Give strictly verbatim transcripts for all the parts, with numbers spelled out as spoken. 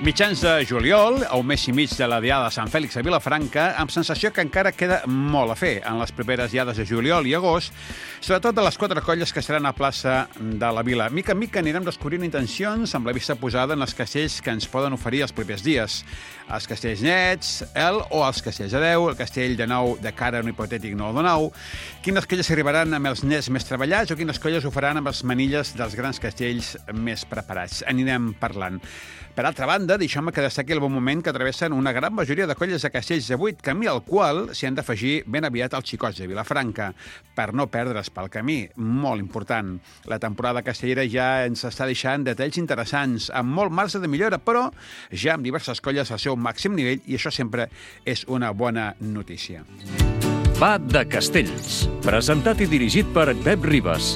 Mitjans de juliol, a un mes i mig de la Diada de Sant Fèlix a Vilafranca, amb sensació que encara queda molt a fer en les properes diades de juliol i agost, sobretot de les quatre colles que seran a plaça de la Vila. Mica en mica anirem descobrint intencions amb la vista posada en els castells que ens poden oferir els propers dies. Els castells nets, el o els castells de deu, el castell de nou de cara a un hipotètic nou de nou, quines colles arribaran amb els nets més treballats o quines colles ho faran amb les manilles dels grans castells més preparats. Anirem parlant. Per altra banda, deixeu-me que destaqui el bon moment que travessen una gran majoria de colles de castells de vuit, camí al qual s'hi han d'afegir ben aviat els xicots de Vilafranca, per no perdre's pel camí. Molt important. La temporada castellera ja ens està deixant detalls interessants, amb molt marge de millora, però ja amb diverses colles al seu màxim nivell, i això sempre és una bona notícia. Va de Castells, presentat i dirigit per Pep Ribas.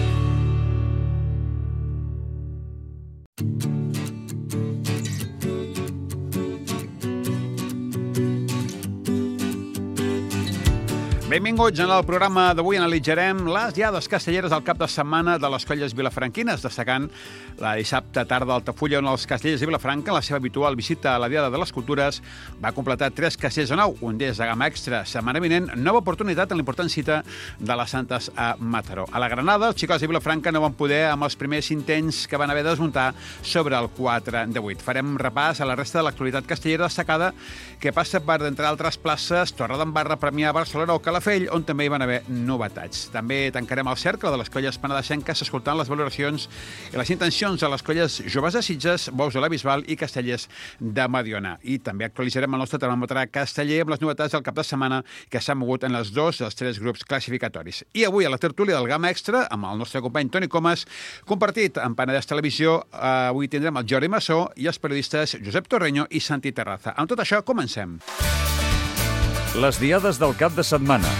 Benvinguts. En el programa d'avui analitzarem les diades castelleres al cap de setmana de les colles vilafranquines, destacant la dissabte tarda d'Altafulla, on els castellers de Vilafranca, en la seva habitual visita a la Diada de les Cultures, va completar tres castells de nou, un d'ells de gamma extra. Setmana vinent, nova oportunitat en l'important cita de les Santes a Mataró. A la Granada, els xicots de Vilafranca no van poder amb els primers intents que van haver de desmuntar sobre el quatre de vuit. Farem repàs a la resta de l'actualitat castellera destacada, que passa per, entre altres places, Torredembarra, Premià, Barcelona o Calafell, on també hi van haver novetats. També tancarem el cercle de les colles penedesenques escoltant les valoracions i les intencions de les colles joves de Sitges, Bous de la Bisbal i Castellers de Mediona. I també actualitzarem el nostre termòmetre casteller amb les novetats del cap de setmana que s'han mogut en els dos dels tres grups classificatoris. I avui a la tertúlia del Gamma Extra, amb el nostre company Toni Comas, compartit amb Penedès Televisió, avui tindrem el Jordi Massó i els periodistes Josep Torreño i Santi Terraza. Amb tot això, comencem. Les diades del cap de setmana.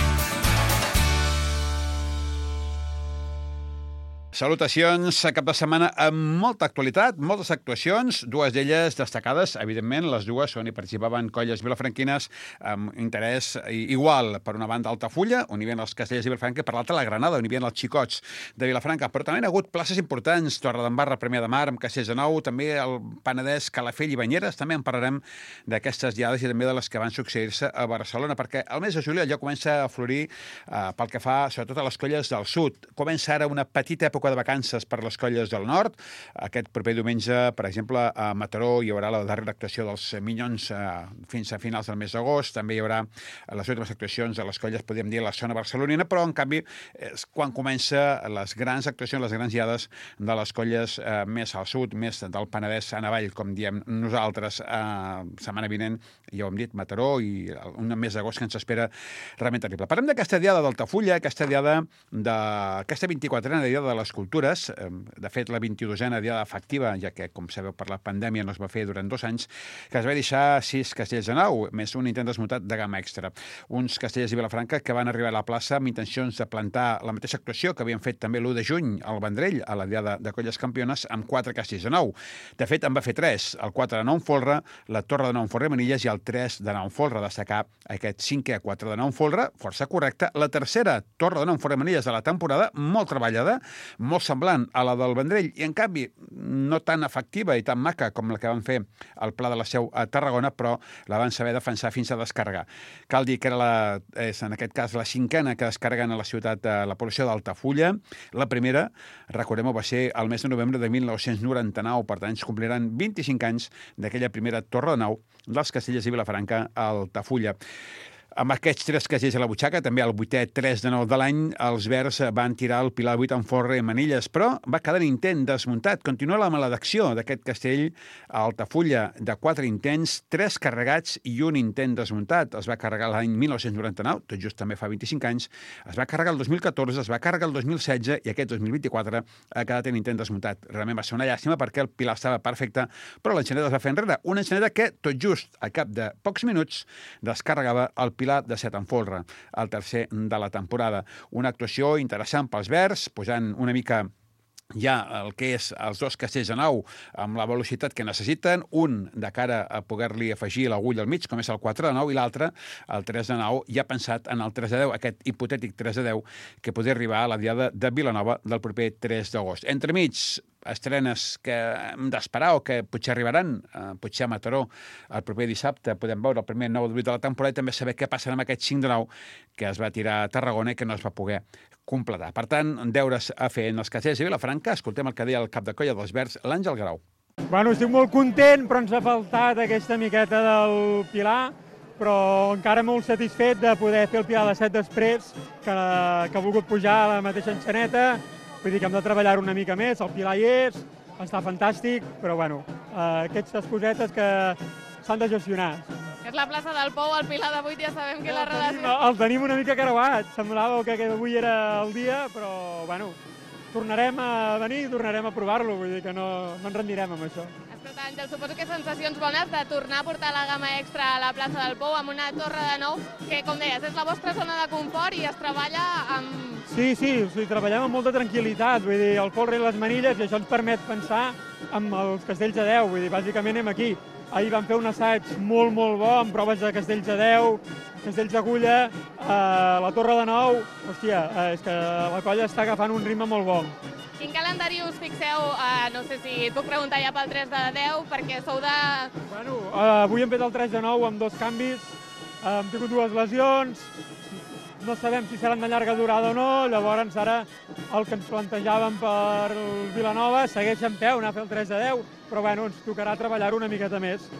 Salutacions, a cap de setmana amb molta actualitat, moltes actuacions, dues d'elles destacades, evidentment, les dues on hi participaven colles vilafranquines amb interès igual, per una banda Altafulla, on hi havia els castellers de Vilafranca, i per l'altra la Granada, on hi havia els xicots de Vilafranca, però també hi ha hagut places importants, Torredembarra, Premià de Mar, amb castellers de nou, també el Penedès, Calafell i Banyeres, també en parlarem d'aquestes diades i també de les que van succeir-se a Barcelona, perquè el mes de juliol ja comença a florir eh, pel que fa sobretot a les colles del sud. Comença ara una petita època de vacances per les colles del nord. Aquest proper diumenge, per exemple, a Mataró hi haurà la darrera actuació dels Minyons eh, fins a finals del mes d'agost. També hi haurà les últimes actuacions de les colles, podríem dir, a la zona barcelonina, però, en canvi, és quan comença les grans actuacions, les grans diades de les colles eh, més al sud, més del Penedès en avall, com diem nosaltres. Eh, setmana vinent, ja ho hem dit, Mataró, i un mes d'agost que ens espera realment terrible. Parlem d'aquesta diada d'Altafulla, aquesta diada d'aquesta vint-i-quatrena diada de les Cultures, de fet la vint-i-dosena diada efectiva, ja que, com sabeu, per la pandèmia no es va fer durant dos anys, que es va deixar sis castells de nou, més un intent desmuntat de gamma extra. Uns castellers de Vilafranca que van arribar a la plaça amb intencions de plantar la mateixa actuació que havien fet també l'u de juny al Vendrell, a la diada de colles campiones, amb quatre castells de nou. De fet, en va fer tres, el quatre de nou en folre, la torre de nou en folre i manilles i el tres de nou en folre. Destacar aquest cinquè a quatre de nou en folre, força correcte. La tercera torre de nou en folre i manilles de la temporada, molt treballada, molt semblant a la del Vendrell i, en canvi, no tan efectiva i tan maca com la que van fer al Pla de la Seu a Tarragona, però la van saber defensar fins a descarregar. Cal dir que era, la, és, en aquest cas, la cinquena que descarreguen a la ciutat de la població d'Altafulla. La primera, recordem-ho, va ser el mes de novembre de mil nou-cents noranta-nou, per tant, ens compliran vint-i-cinc anys d'aquella primera torre de nou dels castellers de Vilafranca a Altafulla. Amb aquests tres castells a la butxaca, també el vuitè tres de nou de l'any, els verds van tirar el pilar vuit en folre i manilles, però va quedar intent desmuntat. Continua la maledicció d'aquest castell a Altafulla, de quatre intents, tres carregats i un intent desmuntat. Es va carregar l'any mil nou-cents noranta-nou, tot just també fa vint-i-cinc anys, es va carregar el dos mil catorze, es va carregar el dos mil setze i aquest dos mil vint-i-quatre ha quedat en intent desmuntat. Realment va ser una llàstima perquè el pilar estava perfecte, però l'enxaneta es va fer enrere. Una enxaneta que, tot just, al cap de pocs minuts, descarregava el pilar de set en folre, el tercer de la temporada. Una actuació interessant pels verds, posant una mica ja el que és els dos castells de nou amb la velocitat que necessiten, un de cara a poder-li afegir l'agulla al mig, com és el quatre de nou, i l'altre, el tres de nou, ja pensat en el tres de deu, aquest hipotètic tres de deu, que podria arribar a la diada de Vilanova del proper tres d'agost. Entremig, estrenes que hem d'esperar o que potser arribaran, eh, potser a Mataró el proper dissabte podem veure el primer nou de vuit de la temporada i també saber què passarà amb aquest cinc de nou que es va tirar a Tarragona i que no es va poder completar. Per tant, deures a fer en els castells de Vilafranca. Escoltem el que deia el cap de colla dels Verds, l'Àngel Grau. Bueno, estic molt content, però ens ha faltat aquesta miqueta del Pilar, però encara molt satisfet de poder fer el Pilar a les set després, que, que ha volgut pujar a la mateixa enxaneta. Vull dir que hem de treballar una mica més, el Pilar hi és, està fantàstic, però bueno, eh, aquestes cosetes que s'han de gestionar. És la plaça del Pou, el Pilar de vuit, ja sabem que la relació... El tenim una mica creuat, semblava que avui era el dia, però bueno, tornarem a venir i tornarem a provar-lo, vull dir que no, no ens rendirem amb això. Escolta, Àngel, suposo que sensacions bones de tornar a portar la gamma extra a la plaça del Pou amb una torre de nou, que, com deies, és la vostra zona de confort i es treballa amb... Sí, sí, o sigui, treballem amb molta tranquil·litat, vull dir, el folre i les manilles, i això ens permet pensar amb els castells de deu, vull dir, bàsicament anem aquí. Ahir vam fer un assaig molt, molt bo, amb proves de castells de deu, castells d'agulla, eh, la torre de nou, hòstia, eh, és que la colla està agafant un ritme molt bo. Quin calendari us fixeu? Uh, no sé si et puc preguntar ja pel tres de deu, perquè sou de... Bueno, uh, avui hem fet el tres de nou amb dos canvis, uh, hem tingut dues lesions, no sabem si seran de llarga durada o no, llavors ara el que ens plantejàvem per Vilanova segueix en peu, anar a fer el tres de deu, però bueno, ens tocarà treballar una miqueta més.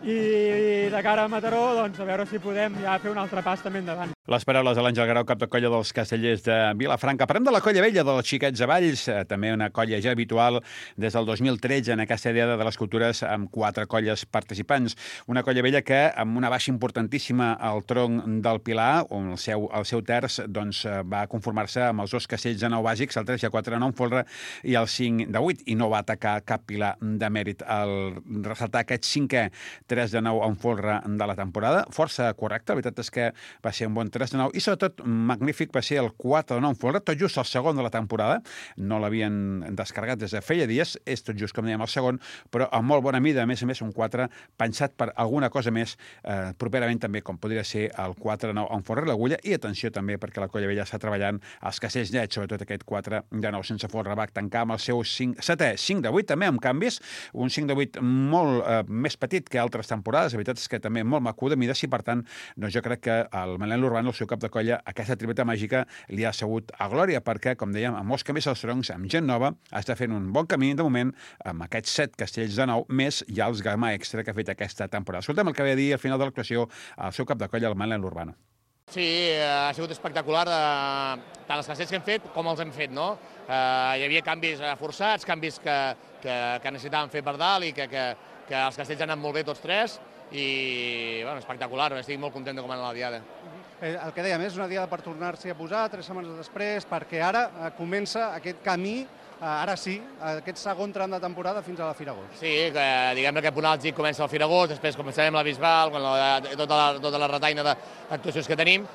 I de cara a Mataró, doncs, a veure si podem ja fer un altre pas també endavant. Les paraules de l'Àngel Grau, cap de colla dels castellers de Vilafranca. Parlem de la colla vella dels Xiquets de Valls, també una colla ja habitual des del dos mil tretze en aquesta idea de les cultures amb quatre colles participants. Una colla vella que, amb una baixa importantíssima al tronc del Pilar, on el seu, el seu terç doncs, va conformar-se amb els dos castells de nou bàsics, el tres i el quatre de nou en folre i el cinc de vuit, i no va atacar cap pilar de mèrit. El ressaltar aquest cinquè tres de nou en folre de la temporada, força correcte, la veritat és que va ser un bon tres de nou, i sobretot magnífic va ser el quatre de nou en folre, tot just el segon de la temporada, no l'havien descarregat des de feia dies, és tot just com dèiem el segon, però amb molt bona mida, a més a més un quatre pensat per alguna cosa més, eh, properament també com podria ser el quatre de nou en folre i l'agulla, i atenció també perquè la colla vella està treballant els castells nets, sobretot aquest quatre de nou sense folre, va tancar amb el seu setè cinc de vuit, també amb canvis, un cinc de vuit molt eh, més petit que altres temporades, la veritat és que també molt maco de mides i per tant doncs jo crec que el Manel Urbano, el seu cap de colla, aquesta tripleta màgica li ha assegut a glòria perquè, com dèiem, amb molts canvis als troncs, amb gent nova, està fent un bon camí de moment amb aquests set castells de nou, més ja els gamma extra que ha fet aquesta temporada. Escoltem el que va dir al final de l'actuació el seu cap de colla, el Manel Urbano. Sí, ha sigut espectacular, eh, tant els castells que hem fet com els hem fet, no? Eh, hi havia canvis forçats, canvis que, que, que necessitàvem fer per dalt i que, que, que els castells han anat molt bé tots tres i bueno, espectacular, estic molt content de com ha anat la diada. Eh, el que dèiem, és una diada per tornar-s'hi a posar tres setmanes després, perquè ara eh, comença aquest camí, eh, ara sí, aquest segon tram de temporada fins a la Fira Agost. Sí, que, diguem que Punt Àlgic comença al Fira Agost, després començarem la Bisbal, quan la, tota, la, tota la retaina d'actuacions que tenim,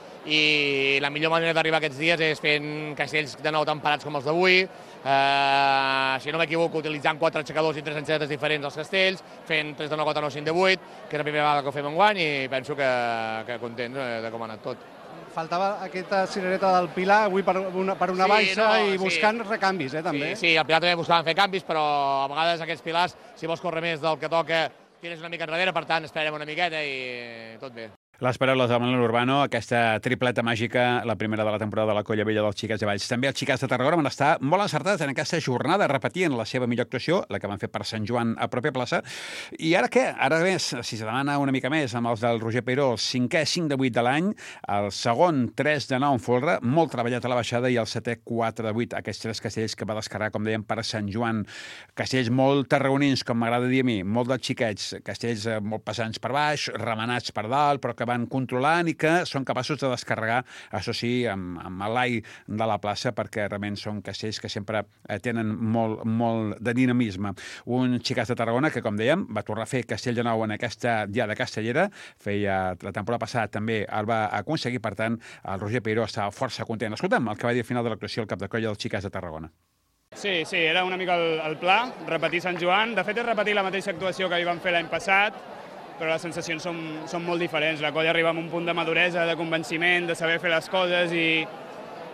i la millor manera d'arribar aquests dies és fent castells de nou tan parats com els d'avui, eh, si no m'equivoco, utilitzant quatre aixecadors i tres enxanetes diferents als castells, fent tres de nou, quatre de nou, cinc de vuit, que és la primera vegada que ho fem enguany i penso que, que content de com ha anat tot. Faltava aquesta cirereta del Pilar avui per una, per una sí, baixa no, i buscant sí. recanvis, eh, també. Sí, sí, al Pilar també buscaven fer canvis, però a vegades aquests pilars, si vols córrer més del que toca, tires una mica enrere, per tant, esperarem una miqueta i tot bé. Les paraules del Manel Urbano, aquesta tripleta màgica, la primera de la temporada de la colla vella dels Xiquets de Valls. També els Xiquets de Tarragona van estar molt encertats en aquesta jornada, repetint la seva millor actuació, la que van fer per Sant Joan a pròpia plaça. I ara què? Ara més, si se demana una mica més, amb els del Roger Peiró, el cinquè cinc de vuit de l'any, el segon tres de nou en folre, molt treballat a la baixada, i el setè quatre de vuit, aquests tres castells que va descarregar, com dèiem, per Sant Joan. Castells molt tarragonins, com m'agrada dir a mi, molt dels xiquets, castells molt pesants per baix, remenats per dalt, però que van controlant i que són capaços de descarregar, això sí, amb, amb l'ai de la plaça, perquè realment són castells que sempre tenen molt, molt de dinamisme. Un Xiquets de Tarragona que, com dèiem, va tornar a fer castell de nou en aquesta diada castellera, feia la temporada passada també el va aconseguir, per tant, el Roger Peiró estava força content. Escoltem el que va dir al final de l'actuació el cap de colla dels Xiquets de Tarragona. Sí, sí, era una mica el, el pla, repetir Sant Joan. De fet, és repetir la mateixa actuació que hi vam fer l'any passat, però les sensacions són, són molt diferents. La colla arriba a un punt de maduresa, de convenciment, de saber fer les coses i,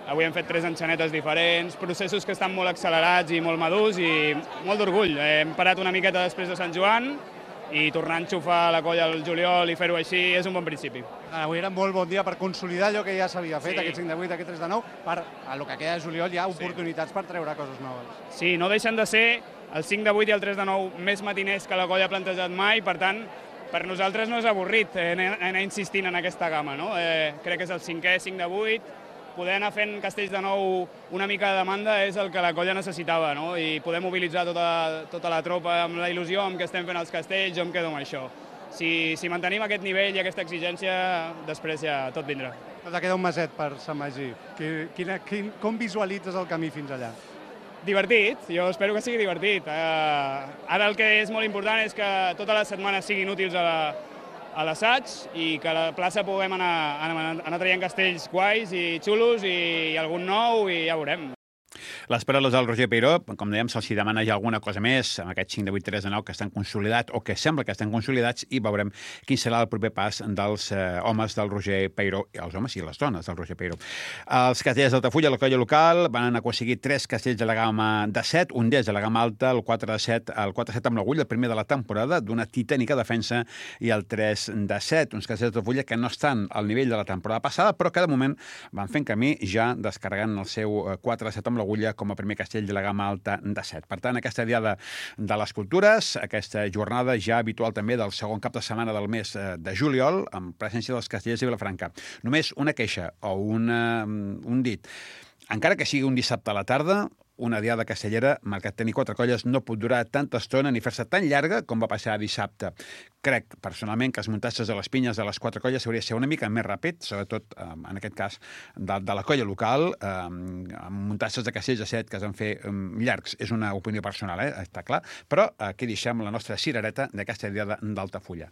avui hem fet tres enxanetes diferents, processos que estan molt accelerats i molt madurs i molt d'orgull. Hem parat una miqueta després de Sant Joan i tornar a enxufar la colla al juliol i fer-ho així és un bon principi. Avui era un molt bon dia per consolidar allò que ja s'havia fet, Sí. aquest cinc de vuit, aquest tres de nou, per a lo que queda de juliol hi ha oportunitats per treure coses noves. Sí, no deixen de ser el cinc de vuit i el tres de nou més matiners que la colla ha plantejat mai, per tant, per nosaltres no és avorrit eh, anar insistint en aquesta gamma, no? Eh, crec que és el cinquè, cinc de vuit, poder anar fent castells de nou una mica de demanda és el que la colla necessitava, no? I poder mobilitzar tota, tota la tropa amb la il·lusió amb què estem fent els castells, jo em quedo amb això. Si, si mantenim aquest nivell i aquesta exigència, després ja tot vindrà. Doncs queda un meset per Sant Magí. Quina, quin, com visualitzes el camí fins allà? Divertit, jo espero que sigui divertit. Uh, ara el que és molt important és que totes les setmanes siguin útils a la, a l'assaig i que a la plaça puguem anar, anar, anar traient castells guais i xulos i algun nou i ja veurem. Les paraules del Roger Peiró, com dèiem, se'ls demana ja alguna cosa més amb aquest cinc de vuit, tres de nou que estan consolidats o que sembla que estan consolidats i veurem quin serà el proper pas dels eh, homes del Roger Peiró, els homes i les dones del Roger Peiró. Els castellers d'Altafulla, la colla local, van aconseguir tres castells de la gamma de set, un d'ells de la gamma alta, el quatre de set, el quatre de set amb l'agulla, el primer de la temporada, d'una titànica defensa, i el tres de set, uns castellers d'Altafulla que no estan al nivell de la temporada passada, però que de moment van fent camí ja descarregant el seu quatre de set amb l'agulla com a primer castell de la gamma alta de set. Per tant, aquesta diada de les cultures, aquesta jornada ja habitual també del segon cap de setmana del mes de juliol, amb presència dels castellers de Vilafranca. Només una queixa o una, un dit. Encara que sigui un dissabte a la tarda, una diada castellera, malgrat tenir quatre colles, no pot durar tanta estona ni fer-se tan llarga com va passar dissabte. Crec, personalment, que els muntatges de les pinyes de les quatre colles hauria de ser una mica més ràpid, sobretot, eh, en aquest cas, de, de la colla local, eh, amb muntatges de castells de set que es van fer eh, llargs. És una opinió personal, eh, està clar, però aquí deixem la nostra cirereta d'aquesta diada d'Altafulla.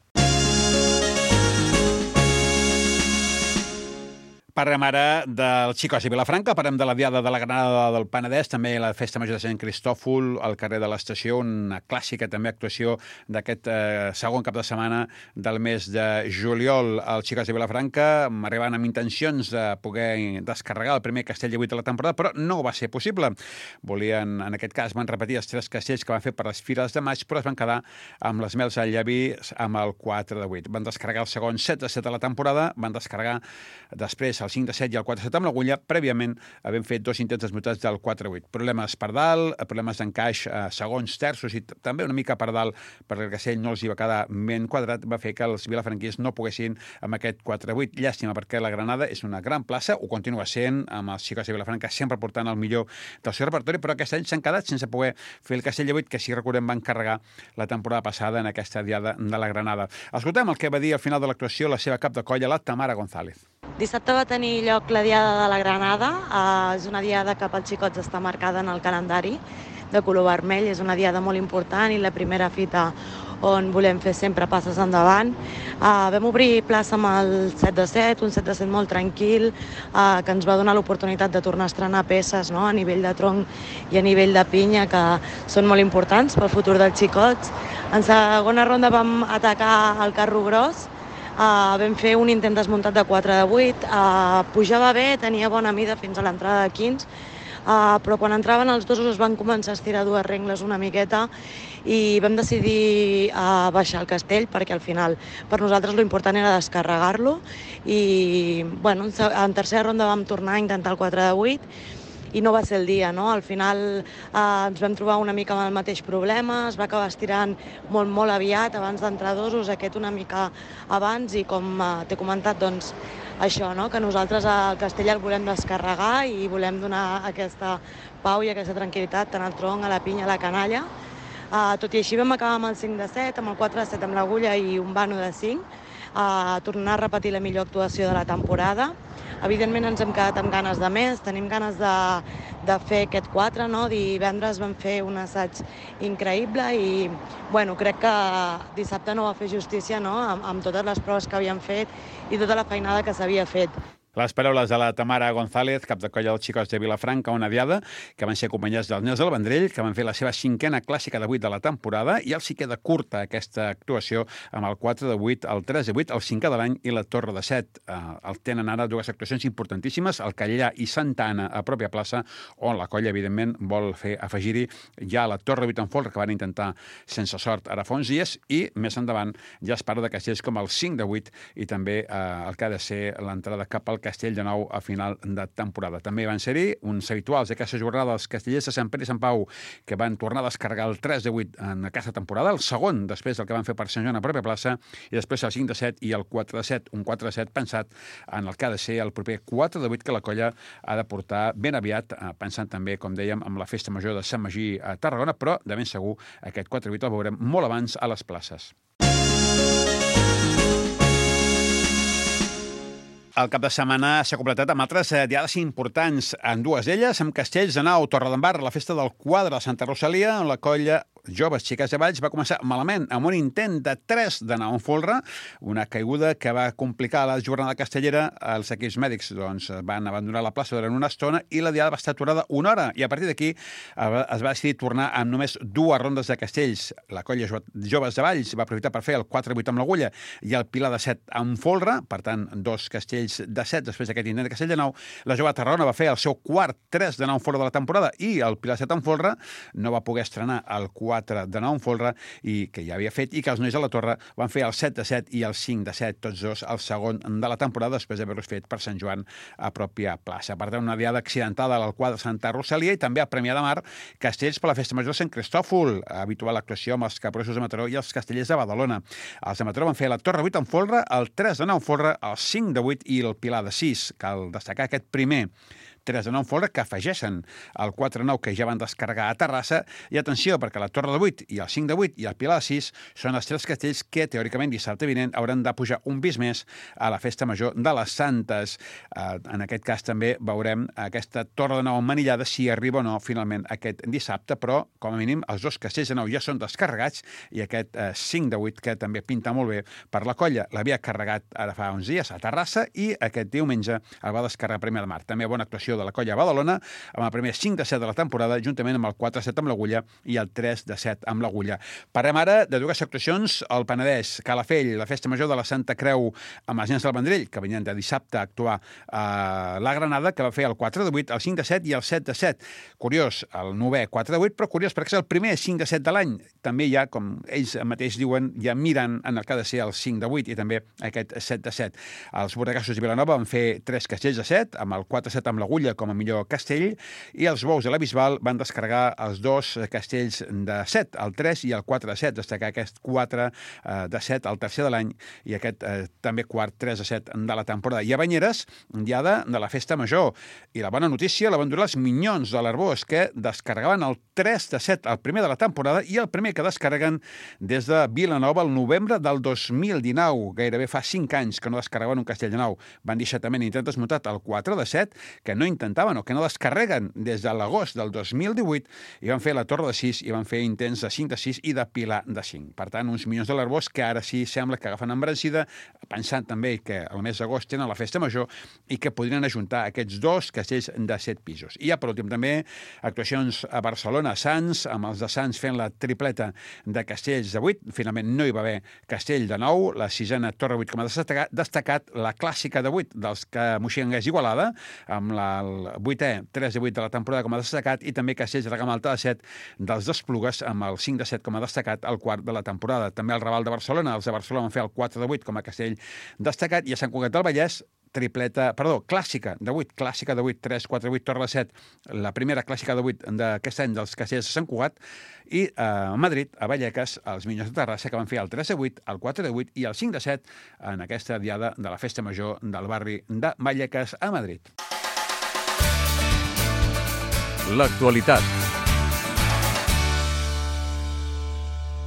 Parlem ara del Xicòs i Vilafranca, parlem de la Diada de la Granada del Penedès, també la Festa Major de Sant Cristòfol, al carrer de l'Estació, una clàssica també actuació d'aquest eh, segon cap de setmana del mes de juliol. El Xicòs i Vilafranca arribant amb intencions de poder descarregar el primer castell de vuit de la temporada, però no va ser possible. Volien, en aquest cas, van repetir els tres castells que van fer per les fires de maig, però es van quedar amb les mels al llavi amb el quatre de vuit. Van descarregar el segon set de set de la temporada, van descarregar després el cinc de set i el quatre de set amb l'agulla, prèviament havent fet dos intents desmutats del quatre de vuit. Problemes per dalt, problemes d'encaix a segons, terços i també una mica per dalt, perquè el castell no els hi va quedar ben quadrat, va fer que els vilafranquins no poguessin amb aquest quatre de vuit. Llàstima, perquè la Granada és una gran plaça, ho continua sent, amb els Xicòs de Vilafranca sempre portant el millor del seu repertori, però aquest any s'han quedat sense poder fer el castell de vuit, que si recordem van carregar la temporada passada en aquesta diada de la Granada. Escoltem el que va dir al final de l'actuació la seva cap de colla, la Tamara González. Dissabte va tenir lloc la Diada de la Granada. Uh, és una diada que pels xicots està marcada en el calendari de color vermell. És una diada molt important i la primera fita on volem fer sempre passes endavant. Uh, vam obrir plaça amb el set de set, un set de set molt tranquil, uh, que ens va donar l'oportunitat de tornar a estrenar peces, no?, a nivell de tronc i a nivell de pinya, que són molt importants pel futur dels xicots. En segona ronda vam atacar el carro gros. Uh, vam fer un intent desmuntat de quatre de vuit, uh, pujava bé, tenia bona mida fins a l'entrada de quinze, uh, però quan entraven els dosos es van començar a estirar dues rengles una miqueta i vam decidir uh, baixar el castell, perquè al final per nosaltres l'important era descarregar-lo i bueno, en tercera ronda vam tornar a intentar el quatre de vuit i no va ser el dia, no? Al final eh, ens vam trobar una mica amb el mateix problema, es va acabar estirant molt, molt aviat, abans d'entrar dosos, aquest una mica abans, i com eh, t'he comentat, doncs, això, no?, que nosaltres el castell el volem descarregar i volem donar aquesta pau i aquesta tranquil·litat tant al tronc, a la pinya, a la canalla. Eh, tot i així vam acabar amb el cinc de set, amb el quatre de set amb l'agulla i un vano de cinc, eh, tornar a repetir la millor actuació de la temporada. Evidentment ens hem quedat amb ganes de més, tenim ganes de, de fer aquest quatre, no? Divendres vam fer un assaig increïble i bueno, crec que dissabte no va fer justícia, no?, amb, amb totes les proves que havíem fet i tota la feinada que s'havia fet. Les paraules de la Tamara González, cap de colla dels Xicots de Vilafranca, una diada, que van ser acompanyats dels Nens del Vendrell, que van fer la seva cinquena clàssica de vuit de la temporada, i els hi queda curta aquesta actuació amb el quatre de vuit, el tres de vuit, el cinquè de l'any i la Torre de set. Eh, el tenen ara dues actuacions importantíssimes, el Callellà i Santa Anna a pròpia plaça, on la colla, evidentment, vol fer afegir-hi ja la Torre de vuit en folre, que van intentar sense sort ara fa uns dies, i més endavant ja es parla de castells com el cinc de vuit i també eh, el que ha de ser l'entrada cap al Castell de Nou a final de temporada. També van ser-hi uns habituals d'aquesta jornada, els castellers de Sant Pere i Sant Pau, que van tornar a descarregar el tres de vuit en aquesta temporada, el segon després del que van fer per Sant Joan a pròpia plaça, i després el cinc de set i el quatre de set, un quatre de set pensat en el que ha de ser el proper quatre de vuit que la colla ha de portar ben aviat, pensant també, com dèiem, amb la festa major de Sant Magí a Tarragona, però de ben segur aquest quatre de vuit el veurem molt abans a les places. El cap de setmana s'ha completat amb altres diades importants, en dues d'elles, amb Castells de Nou, Torredembarra, la festa del quadre de Santa Rosalia, on la colla Joves Xiques de Valls va començar malament, amb un intent de tres de nou en folre, una caiguda que va complicar la jornada castellera. Els equips mèdics doncs, van abandonar la plaça durant una estona i la diada va estar aturada una hora, i a partir d'aquí es va decidir tornar amb només dues rondes de castells. La colla Joves de Valls va aprofitar per fer el quatre de vuit amb l'agulla i el pilar de set en folre, per tant, dos castells de set després d'aquest intent de castell de nou. La Jove Tarragona va fer el seu quart tres de nou en folre de la temporada i el pilar de set en folre, no va poder estrenar el quatre de nou en folre, i que ja havia fet, i que els nois de la Torre van fer el set de set i el cinc de set, tots dos el segon de la temporada, després d'haver-los fet per Sant Joan a pròpia plaça. Per tant, una diada accidentada al quadre de Santa Rosalia, i també a Premià de Mar, castells per la festa major de Sant Cristòfol, habitual actuació amb els Capgrossos de Mataró i els castellers de Badalona. Els de Mataró van fer la Torre vuit en folre, el tres de nou en folre, el cinc de vuit i el pilar de sis. Cal destacar aquest primer tres de nou en folre que afegeixen el quatre de nou que ja van descarregar a Terrassa, i atenció, perquè la Torre de vuit i el cinc de vuit i el pilar de sis són els tres castells que teòricament dissabte vinent hauran de pujar un pis més a la festa major de les Santes. En aquest cas també veurem aquesta Torre de Nou emmanillada, si arriba o no finalment aquest dissabte, però com a mínim els dos castells de nou ja són descarregats, i aquest cinc de vuit que també pinta molt bé per la colla. L'havia carregat ara fa uns dies a Terrassa i aquest diumenge el va descarregar a Premià de Mar. També bona actuació de la colla Badalona, amb el primer cinc de set de la temporada, juntament amb el quatre de set amb l'agulla i el tres de set amb l'agulla. Parlem ara de dues actuacions al Penedès. Calafell, la festa major de la Santa Creu amb els Nens del Vendrell, que venien de dissabte a actuar a la Granada, que va fer el quatre de vuit, el cinc de set i el set de set. Curiós, el novè quatre de vuit, però curiós perquè és el primer cinc de set de l'any. També ja, com ells mateix diuen, ja miren en el que ha de ser el cinc de vuit i també aquest set de set. Els Bordegassos de Vilanova van fer tres castells de set, amb el quatre de set amb l'agulla com a millor castell, i els Bous de la Bisbal van descarregar els dos castells de set, el tres i el quatre de set, destacar aquest quatre de set, el tercer de l'any, i aquest eh, també quart tres de set de la temporada. I a Banyeres, diada de la festa major, i la bona notícia la van dur els Minyons de l'Arbós, que descarregaven el tres de set, el primer de la temporada, i el primer que descarreguen des de Vilanova el novembre del dos mil dinou, gairebé fa cinc anys que no descarregaven un castell de nou. Van deixar també l'intent desmuntat el quatre de set, que no intentaven o que no descarreguen des de l'agost del dos mil divuit, i van fer la Torre de sis i van fer intents de cinc de sis i de pilar de cinc. Per tant, uns Minyons de l'Arbós que ara sí sembla que agafen embranzida, pensant també que al mes d'agost tenen la festa major i que podrien ajuntar aquests dos castells de set pisos. I ja per últim també actuacions a Barcelona, Sants, amb els de Sants fent la tripleta de castells de vuit. Finalment no hi va haver castell de nou, la sisena Torre vuit com a destacat, destacat la clàssica de vuit dels que Moixenguers Igualada, amb la el vuitè tres de vuit de la temporada com a destacat, i també castells de la gamma alta de set dels Esplugues amb el cinc de set com a destacat, el quart de la temporada. També el Raval de Barcelona, els de Barcelona van fer el quatre de vuit com a castell destacat, i a Sant Cugat del Vallès tripleta, perdó, clàssica de vuit, clàssica de vuit, tres, quatre, vuit, Torre de set, la primera clàssica de vuit d'aquest any dels castells de Sant Cugat, i a Madrid, a Vallecas, els Minyons de Terrassa, que van fer el tres de vuit, el quatre de vuit i el cinc de set en aquesta diada de la festa major del barri de Vallecas a Madrid. L'actualitat.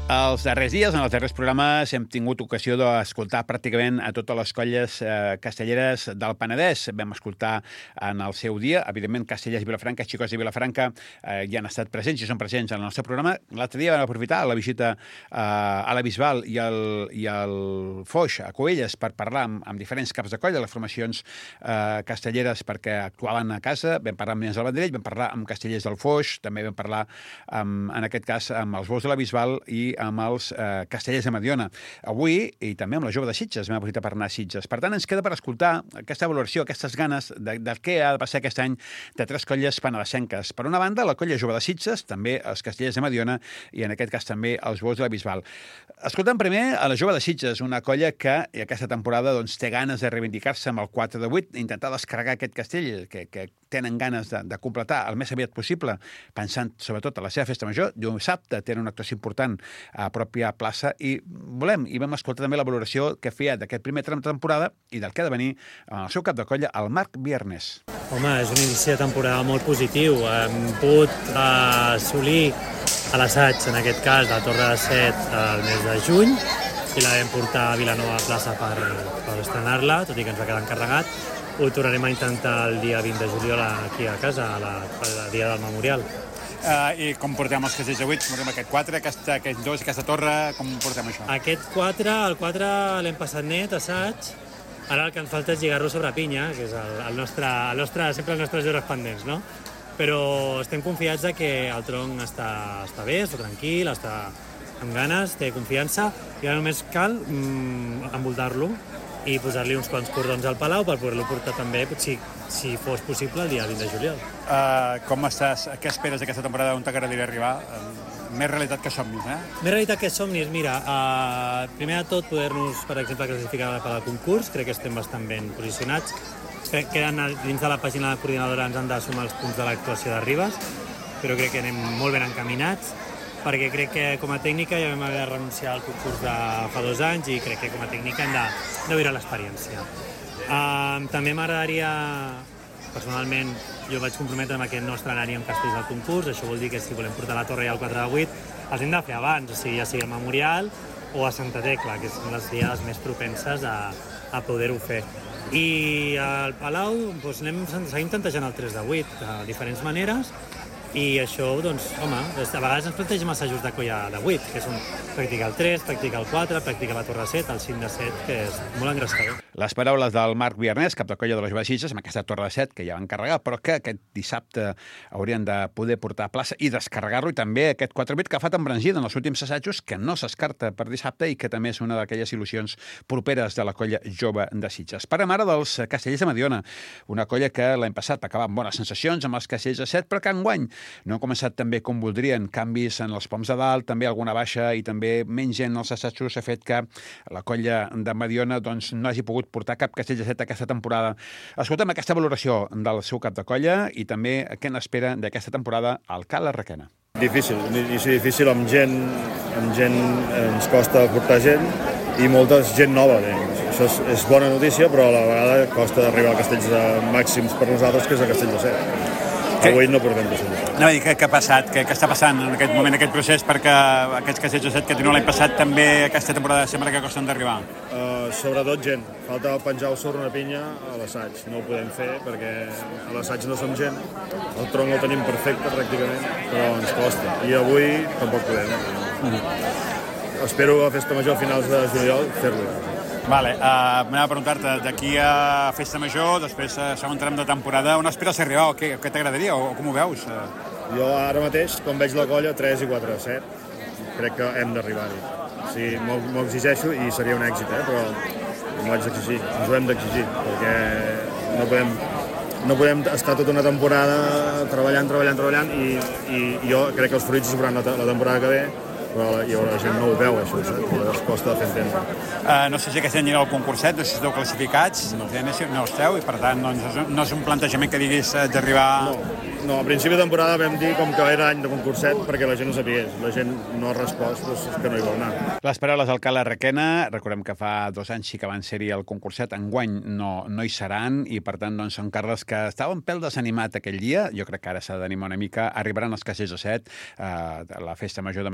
Els darrers dies, en els darrers programes, hem tingut ocasió d'escoltar pràcticament a totes les colles eh, castelleres del Penedès. Vam escoltar en el seu dia, evidentment, Castellers i Vilafranca, Xicots de Vilafranca eh, hi han estat presents i són presents en el nostre programa. L'altre dia vam aprofitar la visita eh, a la Bisbal i al, i al Foix, a Cubelles, per parlar amb, amb diferents caps de colla, les formacions eh, castelleres, perquè actuaven a casa. Vam parlar amb nens del Vendrell, vam parlar amb castellers del Foix, també vam parlar, amb, en aquest cas, amb els Bous de la Bisbal i amb els eh, castellers de Mediona. Avui, i també amb la Jove de Sitges, vam aprofitar per anar a Sitges. Per tant, ens queda per escoltar aquesta valoració, aquestes ganes de, del que ha de passar aquest any de tres colles penedesenques. Per una banda, la colla Jove de Sitges, també els castellers de Mediona i, en aquest cas, també els Bous de la Bisbal. Escoltem primer a la Jove de Sitges, una colla que aquesta temporada doncs, té ganes de reivindicar-se amb el quatre de vuit, intentar descarregar aquest castell, que, que tenen ganes de, de completar el més aviat possible, pensant sobretot a la seva festa major. Dissabte tenen una actuació important a pròpia plaça i volem, i vam escoltar també la valoració que feia d'aquest primer tram de temporada i del que ha de venir amb el seu cap de colla, el Marc Viernes. Home, és un inici de temporada molt positiu. Hem pogut eh, assolir a l'assaig, en aquest cas, la Torre de Set el mes de juny i la vam portar a Vilanova Plaça per, per estrenar-la, tot i que ens va quedar encarregat. Ho tornarem a intentar el dia vint de juliol aquí a casa, a la, a dia del Memorial. Uh, I com portem els castells de vuit? Portem aquest quatre, aquest, aquest dos, aquesta torre, com portem això? Aquest quatre, el quatre l'hem passat net, assaig. Ara el que ens falta és lligar-lo sobre pinya, que és el, el, nostre, el nostre, sempre els nostres hores pendents, no? Però estem confiats de que el tronc està, està bé, està tranquil, està amb ganes, té confiança, i ara només cal mm, envoltar-lo i posar-li uns quants cordons al palau per poder-lo portar també, si, si fos possible, el dia vint de juliol. Uh, com estàs? Què esperes d'aquesta temporada? On t'agradaria arribar? Uh, més realitat que somnis, eh? Més realitat que somnis, mira, uh, primer de tot poder-nos, per exemple, classificar per al concurs, crec que estem bastant ben posicionats. Crec que dins de la pàgina de la coordinadora ens han de sumar els punts de l'actuació de Ribes, però crec que anem molt ben encaminats, perquè crec que com a tècnica ja vam haver de renunciar al concurs de fa dos anys i crec que com a tècnica hem de, de viure l'experiència. Uh, també m'agradaria, personalment, jo vaig comprometre amb que no estrenaríem castells al concurs, això vol dir que si volem portar la torre i el quatre de vuit els hem de fer abans, o sigui, ja sigui al Memorial o a Santa Tecla, que són les dies més propenses a, a poder-ho fer. I al Palau doncs, anem, seguim tantejant el tres de vuit de diferents maneres, i això, doncs, home, a vegades ens plantegem assajos de colla de vuit, que són practicar el tres, practicar el quatre, practicar la torre set, el cinc de set, que és molt engrescador. Les paraules del Marc Viernes, cap de colla de la Jove de Sitges, amb aquesta torre de set que ja van carregar, però que aquest dissabte haurien de poder portar a plaça i descarregar-lo, i també aquest quatre vuit que ha fet embranzida en els últims assajos, que no s'escarta per dissabte i que també és una d'aquelles il·lusions properes de la colla Jove de Sitges. Parlem ara dels castellers de Mediona, una colla que l'any passat va acabar amb bones sensacions amb els castellers de set, però que enguany no han començat també com voldrien, canvis en els poms de dalt, també alguna baixa i també menys gent als assajos ha fet que la colla de Mediona doncs, no hagi pogut portar cap castell de set aquesta temporada. Escoltem aquesta valoració del seu cap de colla i també què n'espera d'aquesta temporada al Cala Requena. Difícil, inici difícil amb gent, amb gent ens costa portar gent i molta gent nova. Això és, és bona notícia, però a la vegada costa arribar a castells de màxims per nosaltres, que és el castell de set. Avui no portem de solució. No, i què, què ha passat? Què, què està passant en aquest moment, aquest procés, perquè aquests castells de set que teniu l'any passat també aquesta temporada sembla que costen d'arribar? Uh, sobretot gent. Falta penjar-ho sobre una pinya a l'assaig. No ho podem fer perquè a l'assaig no som gent. El tronc el tenim perfecte, pràcticament, però ens costa. I avui tampoc podem. Mm. Espero a Festa Major a finals de juliol fer-lo. Vale, uh, m'anava a preguntar-te, d'aquí a Festa Major, després a segon tram de temporada, on esperes arribar? O què, què t'agradaria? O com ho veus? Jo ara mateix, quan veig la colla, tres i quatre de set, crec que hem d'arribar-hi. O sigui, m'ho exigeixo i seria un èxit, eh? Però m'ho haig d'exigir, ens ho hem d'exigir, perquè no podem, no podem estar tota una temporada treballant, treballant, treballant, i, i jo crec que els fruits es veuran la, la temporada que ve, però la gent no ho veu, això, llavors costa fer entendre. Uh, no sé si aquest any era el concurset, no sé si esteu classificats, no, no esteu, i per tant doncs, no és un plantejament que diguis d'arribar... No, no, a principi de temporada vam dir com que era any de concurset perquè la gent ho sapigués. La gent no ha respost, doncs és que no hi vol anar. Les paraules del Cala Requena, recordem que fa dos anys sí que van ser-hi el concurset, enguany no, no hi seran, i per tant doncs, són Carles que estava un pèl desanimat aquell dia, jo crec que ara s'ha d'animar una mica, arribaran els castells de set, uh, la Festa Major de Mediona,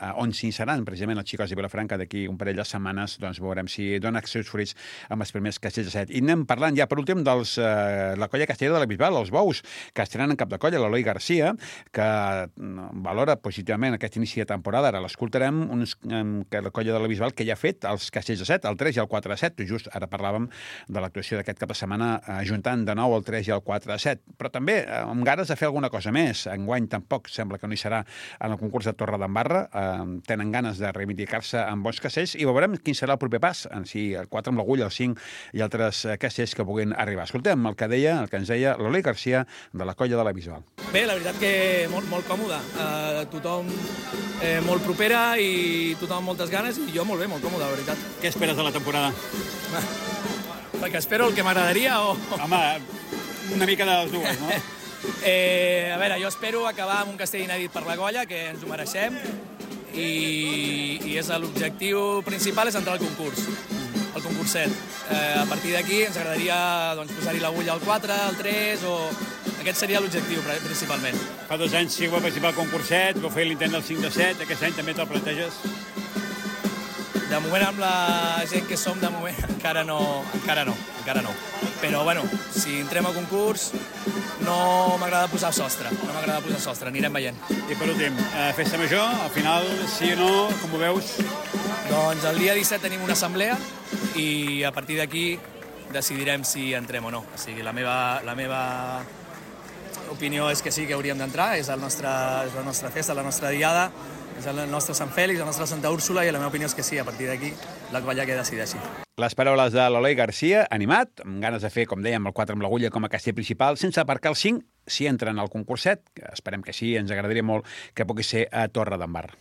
on s'iniciaran precisament els xicots de Vilafranca d'aquí un parell de setmanes, doncs veurem si dona seus fruits amb els primers castells de set. I anem parlant ja per últim dels eh, la colla castellera de la Bisbal, els Bous, que estrenen en cap de colla, l'Eloi Garcia, que valora positivament aquest inici de temporada. Ara l'escoltarem, uns, que la colla de la Bisbal que ja ha fet els castells de set, el tres i el quatre a set. Just ara parlàvem de l'actuació d'aquest cap de setmana ajuntant de nou el tres i el quatre a set. Però també amb ganes de fer alguna cosa més. Enguany tampoc sembla que no hi serà en el concurs de Torredembarra. Eh, tenen ganes de reivindicar-se amb bons castells i veurem quin serà el proper pas, en si el quatre amb l'agulla, el cinc i altres castells que puguin arribar. Escoltem el que deia, el que ens deia l'Eloi Garcia de la colla de la Bisbal. Bé, la veritat que molt, molt còmode. Eh, tothom eh, molt propera i tothom amb moltes ganes i jo molt bé, molt còmode, la veritat. Què esperes de la temporada? Perquè espero el que m'agradaria o... Home, una mica de les dues, no? eh, a veure, jo espero acabar amb un castell inèdit per la colla, que ens ho mereixem, i, i és l'objectiu principal és entrar al concurs, al concurs set. Eh, a partir d'aquí ens agradaria doncs, posar-hi l'agulla al quatre, al tres, o... Aquest seria l'objectiu, principalment. Fa dos anys sí que va participar al concurs set, vau fer l'intent del cinc de set, aquest any també te'l planteges? De moment, amb la gent que som, de moment, encara no, encara no, encara no. Però, bueno, si entrem al concurs, no m'agrada posar sostre, no m'agrada posar sostre, anirem veient. I per últim, eh, festa major, al final, sí o no, com ho veus? Doncs el dia disset tenim una assemblea i a partir d'aquí decidirem si entrem o no. O sigui, la meva, la meva opinió és que sí que hauríem d'entrar, és, el nostre, és la nostra festa, la nostra diada, és el nostre Sant Fèlix, la nostra Santa Úrsula, i la meva opinió és que sí, a partir d'aquí la colla que decideixi. Les paraules de l'Eloi Garcia, animat, amb ganes de fer, com dèiem, el quatre amb l'agulla com a castell principal, sense aparcar el cinc, si entren al concurs set, que esperem que sí, ens agradaria molt que pugui ser a Torredembarra.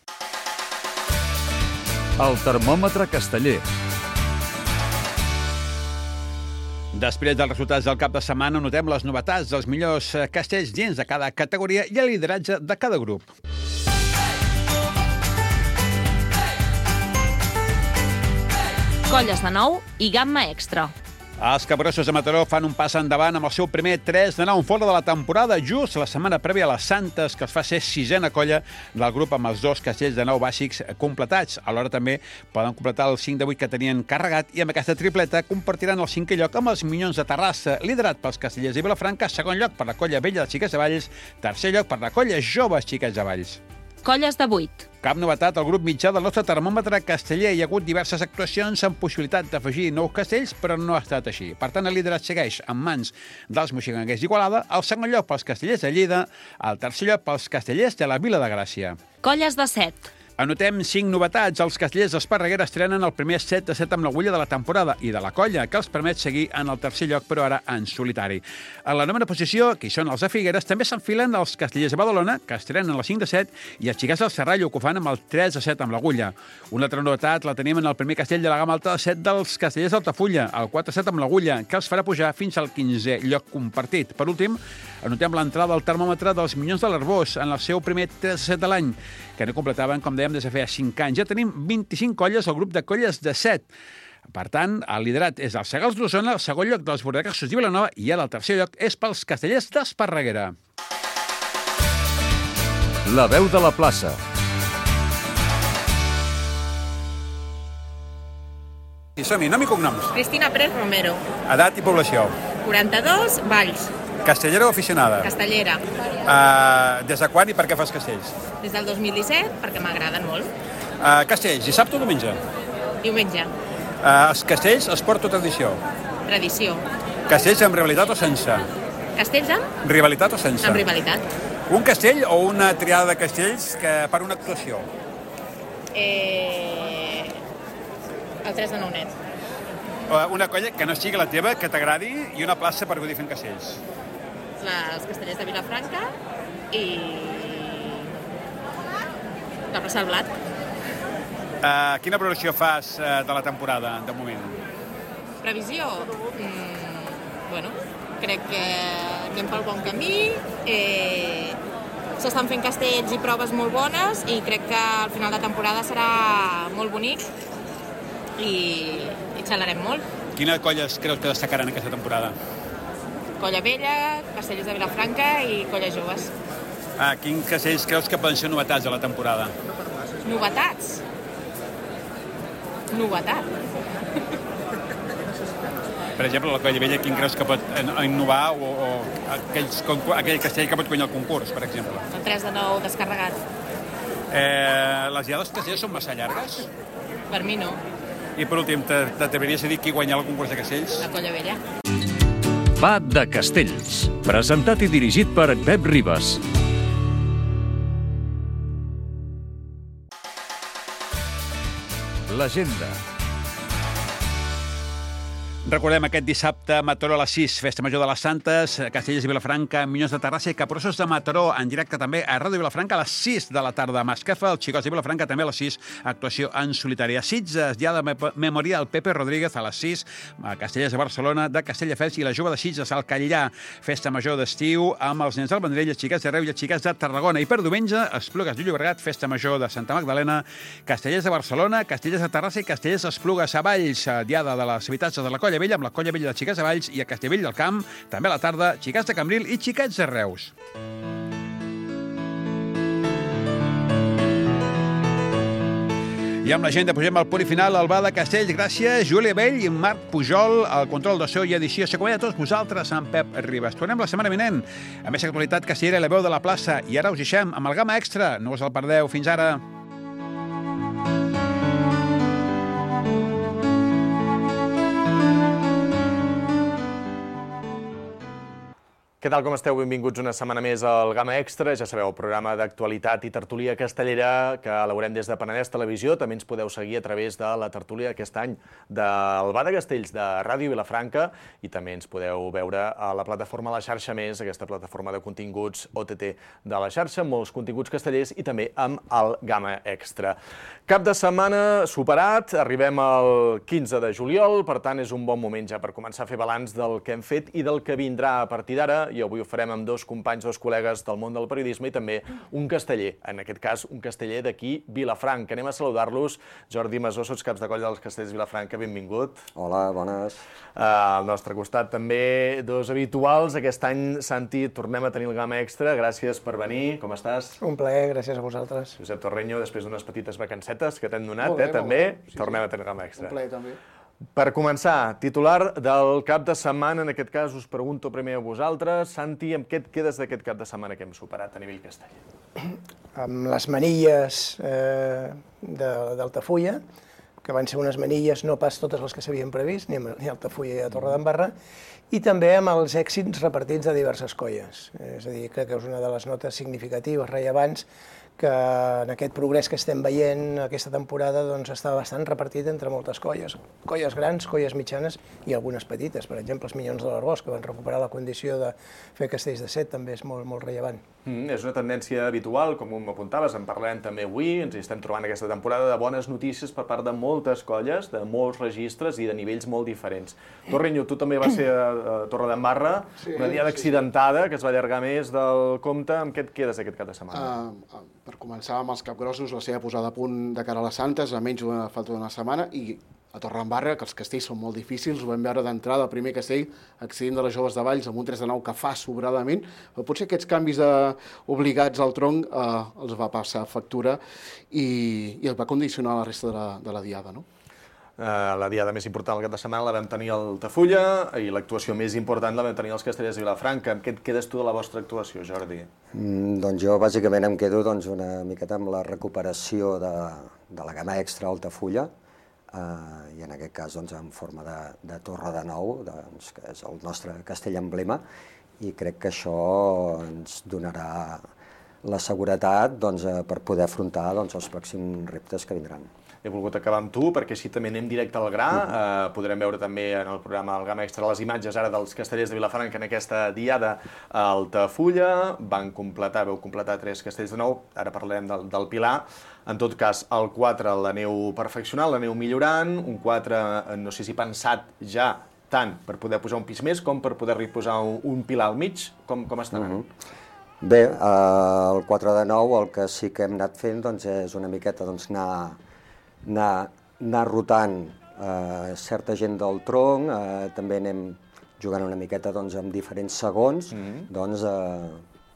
El termòmetre casteller. Després dels resultats del cap de setmana, notem les novetats dels millors castells dins de cada categoria i el lideratge de cada grup. Colles de nou i gamma extra. Els Capgrossos de Mataró fan un pas endavant amb el seu primer tres de nou en fora de la temporada, just la setmana prèvia a les Santes, que els fa ser sisena colla del grup amb els dos castells de nou bàsics completats. Alhora també poden completar el cinc de vuit que tenien carregat i amb aquesta tripleta compartiran el cinquè lloc amb els Minyons de Terrassa, liderat pels castellers de Vilafranca, segon lloc per la colla vella de Xiques de Valls, tercer lloc per la colla joves Xiques de Valls. Colles de vuit. Cap novetat al grup mitjà del nostre termòmetre casteller. Hi ha hagut diverses actuacions amb possibilitat d'afegir nous castells, però no ha estat així. Per tant, el liderat segueix en mans dels moxiganguers d'Igualada, el segon lloc pels castellers de Lleida, el tercer lloc pels castellers de la Vila de Gràcia. Colles de set. Anotem cinc novetats. Els castellers d'Esparreguera estrenen el primer set de set amb l'agulla de la temporada i de la colla, que els permet seguir en el tercer lloc, però ara en solitari. En la novena posició, que hi són els de Figueres, també s'enfilen els castellers de Badalona, que estrenen el cinc de set, i els xiquets del Serrallo, que ho fan amb el tres de set amb l'agulla. Una altra novetat la tenim en el primer castell de la gamma alta de set dels castellers d'Altafulla, el quatre de set amb l'agulla, que els farà pujar fins al quinzè lloc compartit. Per últim, anotem l'entrada al termòmetre dels Minyons de l'Arbós en el seu primer tres de set de l'any, que no completaven, com dèiem, des de feia cinc anys. Ja tenim vint-i-cinc colles al grup de colles de set. Per tant, el liderat és el Segals d'Osona, el segon lloc dels Bordacassos de Vilanova i ara el tercer lloc és pels castellers d'Esparreguera. La veu de la plaça. I som-hi, nom i cognoms. Cristina Pérez Romero. Edat i població. quaranta-dos, Valls. Castellera o aficionada? Castellera. Uh, des de quan i per què fas castells? Des del dos mil disset, perquè m'agraden molt. Uh, castells, dissabte o diumenge? Diumenge. Uh, els castells, esport o tradició? Tradició. Castells amb rivalitat o sense? Castells amb? Rivalitat o sense? Amb rivalitat. Un castell o una triada de castells que per una actuació? Eh... El tres de nou net. Una colla que no sigui la teva, que t'agradi, i una plaça per gaudir fent castells. La, els castellers de Vilafranca i la plaça del Blat. Uh, quina valoració fas uh, de la temporada, de moment? Previsió? Mm, bueno, crec que anem pel bon camí. Eh, S'estan fent castells i proves molt bones i crec que al final de temporada serà molt bonic i, i xalarem molt. Quines colles creus que destacaran aquesta temporada? Colla Vella, Castellers de Vilafranca i Colles Joves. Ah, quins castells creus que poden ser novetats de la temporada? Novetats. Novetat. Per exemple, la Colla Vella, quin creus que pot innovar o, o aquells, aquell castell que pot guanyar el concurs, per exemple? El tres de nou descarregat. Eh, les diades castells són massa llargues? Per mi no. I per últim, t'atreviries a dir qui guanya el concurs de castells? La Colla Vella. Va de Castells, presentat i dirigit per Pep Ribas. L'agenda. Recordem aquest dissabte, Mataró a les sis, Festa Major de les Santes, Castellers i Vilafranca, Minyons de Terrassa i Capgrossos de Mataró, en directe també a Ràdio Vilafranca a les sis de la tarda. Masquefa, els Xicots de Vilafranca també a les sis, actuació en solitari. A Sitges, Diada Memorial Pepe Rodríguez a les sis, a Castellers de Barcelona, de Castelldefels i la Jove de Sitges al Catllà. Festa Major d'estiu amb els nens del Vendrell, els Xiquets de Reus i els Xiquets de Tarragona. I per diumenge, Esplugues de Llobregat, Festa Major de Santa Magdalena, Castellers de Barcelona, Castellers de Terrassa i Castellers d'Esplugues a Valls. Diada de les habitatges de la Colla Vella amb la Colla Vella de Xiquets de Valls i a Castellvell del Camp, també a la tarda, Xiquets de Cambril i Xiquets de Reus. I amb l'agenda pugem al punt final al Bar de Castells. Gràcies, Júlia Bell i Marc Pujol, al control de so i edició. S'acompanya a tots vosaltres, amb Pep Ribas. Tornem la setmana vinent. A més actualitat castellera i la veu de la plaça. I ara us deixem amb el Gamma Extra. No us el perdeu. Fins ara. Què tal, com esteu? Benvinguts una setmana més al Gamma Extra. Ja sabeu, el programa d'actualitat i tertúlia castellera que elaborem des de Penedès Televisió. També ens podeu seguir a través de la tertúlia d'aquest any del Bar de Castells de Ràdio Vilafranca i també ens podeu veure a la plataforma La Xarxa Més, aquesta plataforma de continguts O T T de la xarxa, amb molts continguts castellers i també amb el Gamma Extra. Cap de setmana superat, arribem al quinze de juliol, per tant és un bon moment ja per començar a fer balanç del que hem fet i del que vindrà a partir d'ara. I avui ho farem amb dos companys, dos col·legues del món del periodisme i també un casteller, en aquest cas un casteller d'aquí, Vilafranca. Anem a saludar-los. Jordi Masó, sots caps de colla dels Castells Vilafranca, benvingut. Hola, bones. Al nostre costat també dos habituals. Aquest any, Santi, tornem a tenir el Gamma Extra. Gràcies per venir. Com estàs? Un plaer, gràcies a vosaltres. Josep Torreño, després d'unes petites vacancetes que t'hem donat, eh, també, tornem a tenir el Gamma Extra. Un plaer, també. Per començar, titular del cap de setmana, en aquest cas us pregunto primer a vosaltres. Santi, amb què et quedes d'aquest cap de setmana que hem superat a nivell casteller? Amb les manilles eh, d'Altafulla, que van ser unes manilles no pas totes les que s'havien previst, ni a Altafulla ni a Torredembarra, i també amb els èxits repartits de diverses colles. És a dir, crec que és una de les notes significatives, rellevants, que en aquest progrés que estem veient aquesta temporada doncs, està bastant repartit entre moltes colles. Colles grans, colles mitjanes i algunes petites. Per exemple, els Minyons de l'Arboç, que van recuperar la condició de fer castells de set, també és molt, molt rellevant. Mm, és una tendència habitual, com m'apuntaves, en parlem també avui, ens hi estem trobant aquesta temporada de bones notícies per part de moltes colles, de molts registres i de nivells molt diferents. Torreño, tu també vas ser a Torredembarra, sí, una diada accidentada que es va allargar més del compte. Amb què et quedes aquest cap de setmana? Uh, uh, per començar amb els capgrossos, la seva posada a punt de cara a les Santes, a menys d'una falta d'una setmana, i a Torredembarra, que els castells són molt difícils, ho vam veure d'entrada, el primer castell, accident de les Joves de Valls, amb un tres de nou que fa sobradament, però potser aquests canvis de, obligats al tronc eh, els va passar factura i, i els va condicionar la resta de la, de la diada, no? Uh, la diada més important del cap de setmana la vam tenir a Altafulla i l'actuació més important la vam tenir als Castellers de Vilafranca. Amb què et quedes tu de la vostra actuació, Jordi? Mm, doncs jo bàsicament em quedo doncs, una miqueta amb la recuperació de, de la gamma extra Altafulla, uh, i en aquest cas doncs, en forma de, de torre de nou, doncs, que és el nostre castell emblema, i crec que això ens donarà la seguretat doncs, per poder afrontar doncs, els pròxims reptes que vindran. He volgut acabar amb tu, perquè així també anem directe al gra. Uh, podrem veure també en el programa El Gamma Extra les imatges ara dels castellers de Vilafranca en aquesta diada a Altafulla. Van completar, veu completar tres castells de nou, ara parlarem del, del Pilar. En tot cas, el quatre l'aneu perfeccionant, l'aneu millorant, un quatre, no sé si pensat ja tant per poder posar un pis més com per poder-hi posar un, un pilar al mig. Com, com està anant? Uh-huh. Bé, eh, el quatre de nou el que sí que hem anat fent doncs, és una miqueta doncs, anar, anar, anar rotant eh, certa gent del tronc, eh, també anem jugant una miqueta doncs, amb diferents segons, mm-hmm. doncs, eh,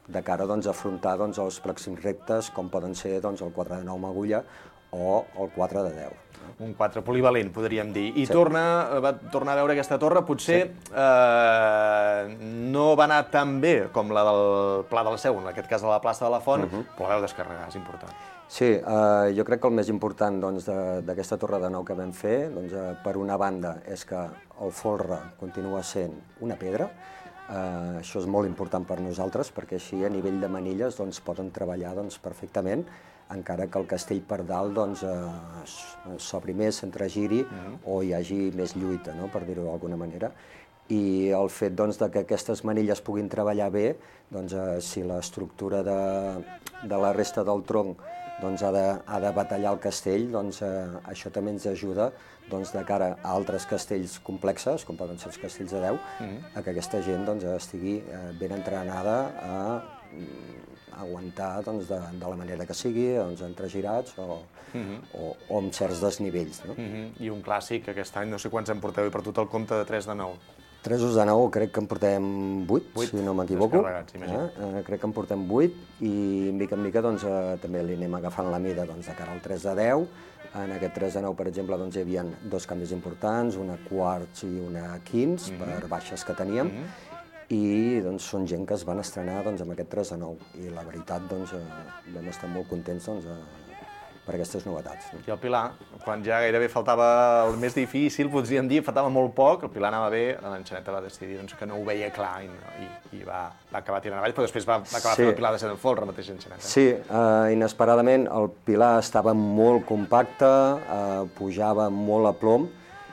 de cara doncs, a afrontar doncs, els pròxims reptes, com poden ser doncs, el quatre de nou amb agulla o el quatre de deu. Un quatre polivalent, podríem dir. I sí. torna, va tornar a veure aquesta torre, potser sí. eh, no va anar tan bé com la del Pla del Seu, en aquest cas a la plaça de la Font, uh -huh. però la veu descarregar, és important. Sí, eh, jo crec que el més important doncs, d'aquesta torre de nou que vam fer, doncs, eh, per una banda, és que el folre continua sent una pedra. Eh, això és molt important per nosaltres, perquè així a nivell de manilles doncs, poden treballar doncs, perfectament, encara que el castell per dalt doncs, eh, s'obri més, s'entregiri mm. o hi hagi més lluita, no? Per dir-ho d'alguna manera. I el fet doncs, de que aquestes manilles puguin treballar bé, doncs, eh, si l'estructura de, de la resta del tronc doncs, ha, de, ha de batallar el castell, doncs, eh, això també ens ajuda doncs, de cara a altres castells complexes, com poden ser els castells de deu, mm. a que aquesta gent doncs, estigui eh, ben entrenada a aguantar doncs, de, de la manera que sigui, doncs, entregirats o, mm-hmm. o, o amb certs desnivells. No? Mm-hmm. I un clàssic aquest any, no sé quants en porteu, i per tot el compte de tres de nou. tres de nou crec que en portem vuit, si no m'equivoco. Eh? Eh, crec que en portem vuit i mica en mica doncs, eh, també li anem agafant la mida doncs, de cara al tres de deu. En aquest tres de nou, per exemple, doncs, hi havia dos canvis importants, una quarts i una quins, mm-hmm. per baixes que teníem. Mm-hmm. I doncs, són gent que es van estrenar doncs, amb aquest tres de nou i la veritat doncs, eh, vam estar molt contents doncs, eh, per aquestes novetats. No? I el Pilar, quan ja gairebé faltava el més difícil, podríem dir, faltava molt poc, el Pilar anava bé, l'Enxaneta va decidir doncs, que no ho veia clar i, i, i va, va acabar tirant avall, però després va, va acabar sí. fent el Pilar de set en folre, mateix Enxaneta. Sí, eh, inesperadament el Pilar estava molt compacte, eh, pujava molt a plom,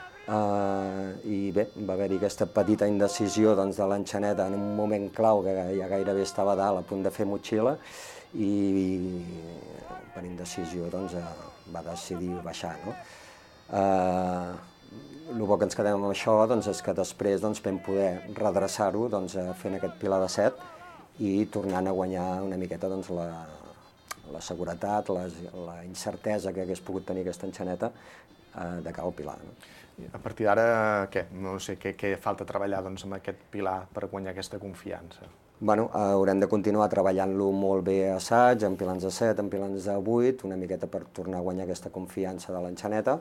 Uh, i bé, va haver-hi aquesta petita indecisió doncs, de l'Enxaneta en un moment clau que ja gairebé estava a dalt a punt de fer motxilla i per indecisió doncs, uh, va decidir baixar. No? Uh, el bo que ens quedem amb això doncs, és que després doncs, vam poder redreçar-ho doncs, fent aquest Pilar de set i tornant a guanyar una miqueta doncs, la, la seguretat, la, la incertesa que hagués pogut tenir aquesta Enxaneta uh, de cara al Pilar. No? A partir d'ara, què? No sé, què, què falta treballar doncs, amb aquest Pilar per guanyar aquesta confiança? Bueno, haurem de continuar treballant-lo molt bé a assaig, en pilans de set, en pilans de vuit, una miqueta per tornar a guanyar aquesta confiança de l'Enxaneta,